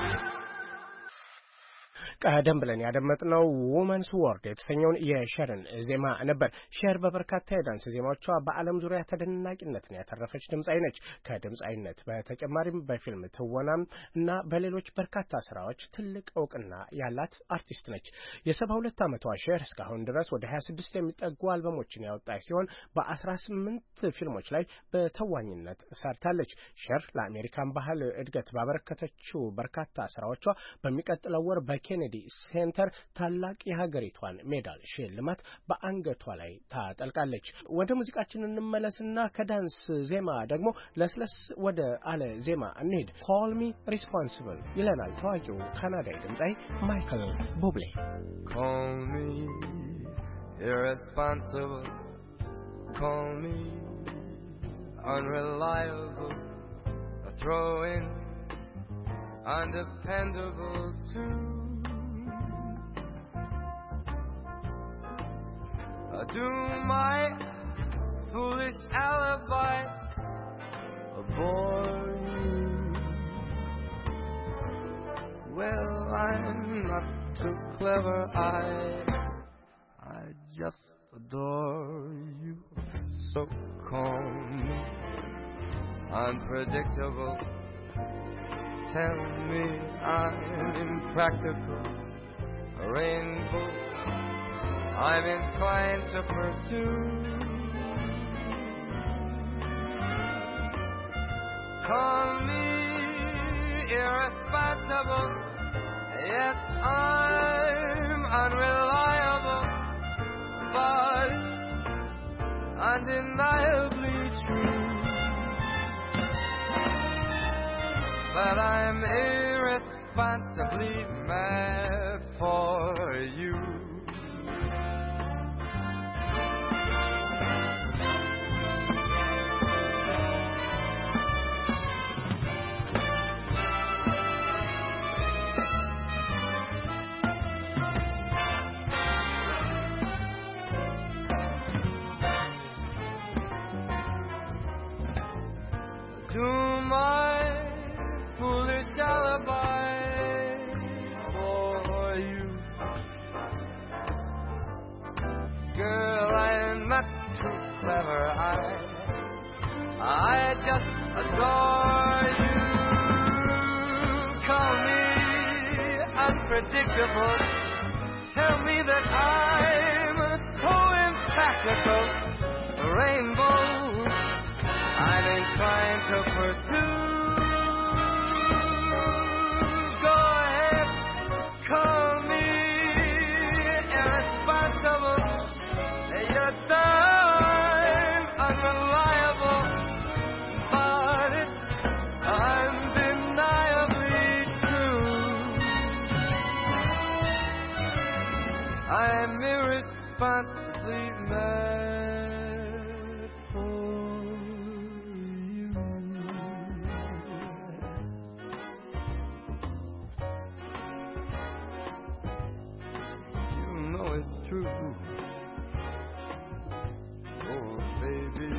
ቀደም ብለን ያደመጥነው ውመንስ ወርድ የተሰኘውን የሸርን ዜማ ነበር። ሸር በበርካታ የዳንስ ዜማዎቿ በዓለም ዙሪያ ተደናቂነትን ያተረፈች ድምፃዊ ነች። ከድምፃዊነት በተጨማሪም በፊልም ትወናም እና በሌሎች በርካታ ስራዎች ትልቅ እውቅና ያላት አርቲስት ነች። የ72 ዓመቷ ሸር እስካሁን ድረስ ወደ 26 የሚጠጉ አልበሞችን ያወጣች ሲሆን በ18 ፊልሞች ላይ በተዋኝነት ሰርታለች። ሸር ለአሜሪካን ባህል እድገት ባበረከተችው በርካታ ስራዎቿ በሚቀጥለው ወር በኬኔዲ ሴንተር ታላቅ የሀገሪቷን ሜዳል ሽልማት በአንገቷ ላይ ታጠልቃለች። ወደ ሙዚቃችን እንመለስና ከዳንስ ዜማ ደግሞ ለስለስ ወደ አለ ዜማ እንሂድ። ኮል ሚ ሪስፖንሲብል ይለናል ታዋቂው ካናዳዊ ድምፃዊ ማይክል ቡብሌ። Call me irresponsible, call me unreliable, a throw-in, undependable too. Do my foolish alibi bore you? Well, I'm not too clever, I just adore you. So call me unpredictable, tell me I'm impractical. A rainbow I'm inclined to pursue. Call me irresponsible. Yes, I'm unreliable, but undeniably true. But I'm irresponsibly mad for you. To my foolish alibi for you, girl, I'm not too clever. I just adore you. Call me unpredictable. Tell me that I'm so impractical. Rainbows I'm inclined to pursue. Go ahead, call me irresponsible. Your time unreliable, but it's undeniably true. I'm irresponsibly mad for you. You know it's true. Oh, baby.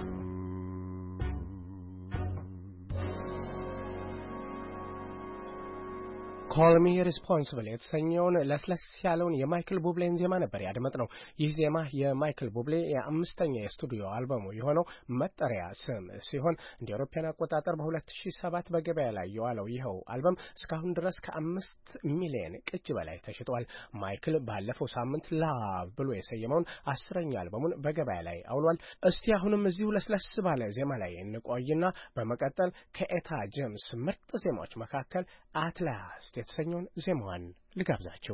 ኮል ሚ ሪስፖንሲብል የተሰኘውን ለስለስ ያለውን የማይክል ቡብሌን ዜማ ነበር ያደመጥነው። ይህ ዜማ የማይክል ቡብሌ የአምስተኛ የስቱዲዮ አልበሙ የሆነው መጠሪያ ስም ሲሆን እንደ አውሮፓውያን አቆጣጠር በ2007 በገበያ ላይ የዋለው ይኸው አልበም እስካሁን ድረስ ከ5 ሚሊዮን ቅጅ በላይ ተሽጧል። ማይክል ባለፈው ሳምንት ላቭ ብሎ የሰየመውን 10ኛ አልበሙን በገበያ ላይ አውሏል። እስቲ አሁንም እዚሁ ለስለስ ባለ ዜማ ላይ እንቆይና በመቀጠል ከኤታ ጄምስ ምርጥ ዜማዎች መካከል አትላስት የተሰኘውን ዜማዋን ልጋብዛችሁ።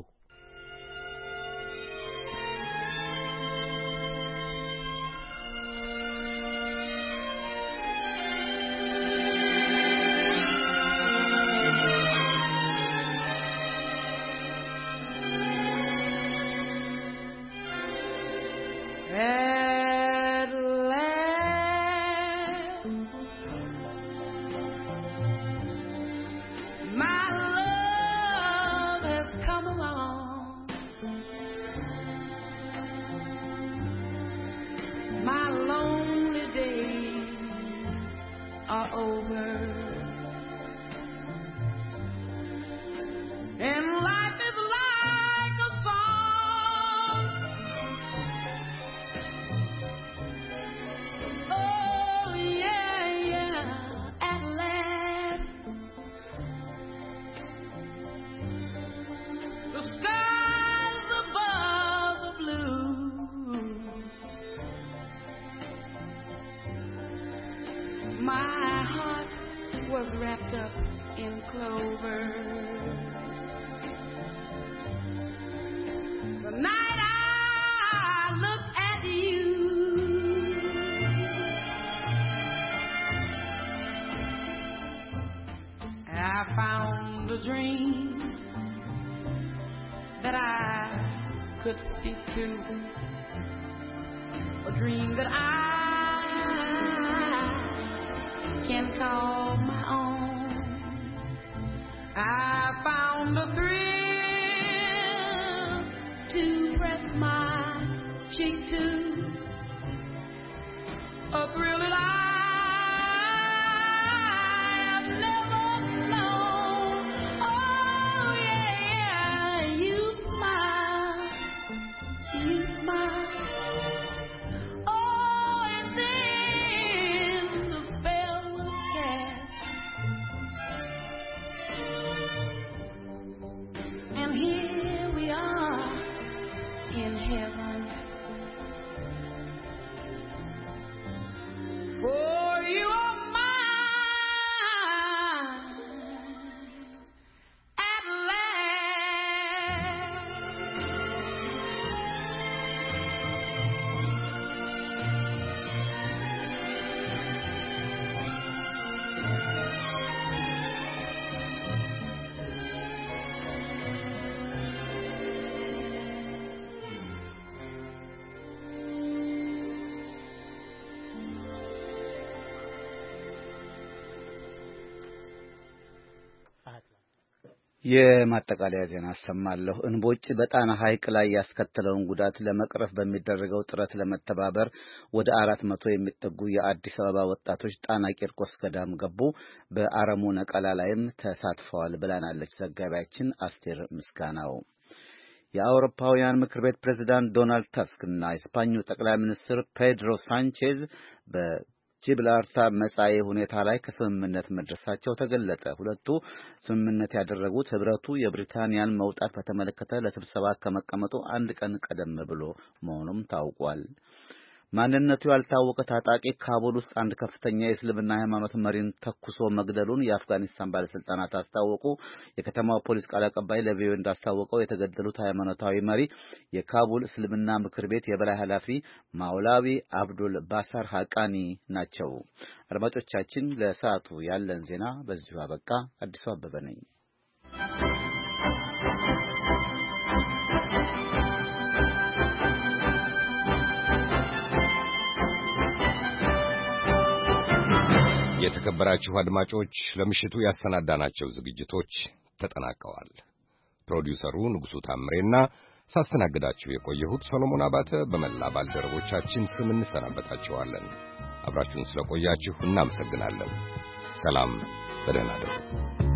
የማጠቃለያ ዜና አሰማለሁ። እንቦጭ በጣና ሐይቅ ላይ ያስከተለውን ጉዳት ለመቅረፍ በሚደረገው ጥረት ለመተባበር ወደ 400 የሚጠጉ የአዲስ አበባ ወጣቶች ጣና ቂርቆስ ገዳም ገቡ። በአረሙ ነቀላ ላይም ተሳትፈዋል ብላናለች ዘጋቢያችን አስቴር ምስጋናው። የአውሮፓውያን ምክር ቤት ፕሬዝዳንት ዶናልድ ተስክ እና የስፓኙ ጠቅላይ ሚኒስትር ፔድሮ ሳንቼዝ ጂብራልታር መጻኢ ሁኔታ ላይ ከስምምነት መድረሳቸው ተገለጠ። ሁለቱ ስምምነት ያደረጉት ህብረቱ የብሪታንያን መውጣት በተመለከተ ለስብሰባ ከመቀመጡ አንድ ቀን ቀደም ብሎ መሆኑም ታውቋል። ማንነቱ ያልታወቀ ታጣቂ ካቡል ውስጥ አንድ ከፍተኛ የእስልምና ሃይማኖት መሪን ተኩሶ መግደሉን የአፍጋኒስታን ባለስልጣናት አስታወቁ። የከተማው ፖሊስ ቃል አቀባይ ለቪኦኤ እንዳስታወቀው የተገደሉት ሃይማኖታዊ መሪ የካቡል እስልምና ምክር ቤት የበላይ ኃላፊ ማውላዊ አብዱል ባሳር ሐቃኒ ናቸው። አድማጮቻችን፣ ለሰዓቱ ያለን ዜና በዚሁ አበቃ። አዲሱ አበበ ነኝ። የተከበራችሁ አድማጮች፣ ለምሽቱ ያሰናዳናቸው ዝግጅቶች ተጠናቀዋል። ፕሮዲውሰሩ ንጉሱ ታምሬና ሳስተናግዳችሁ የቆየሁት ሰሎሞን አባተ በመላ ባልደረቦቻችን ስም እንሰናበታችኋለን። አብራችሁን ስለቆያችሁ እናመሰግናለን። ሰላም፣ በደህና እደሩ።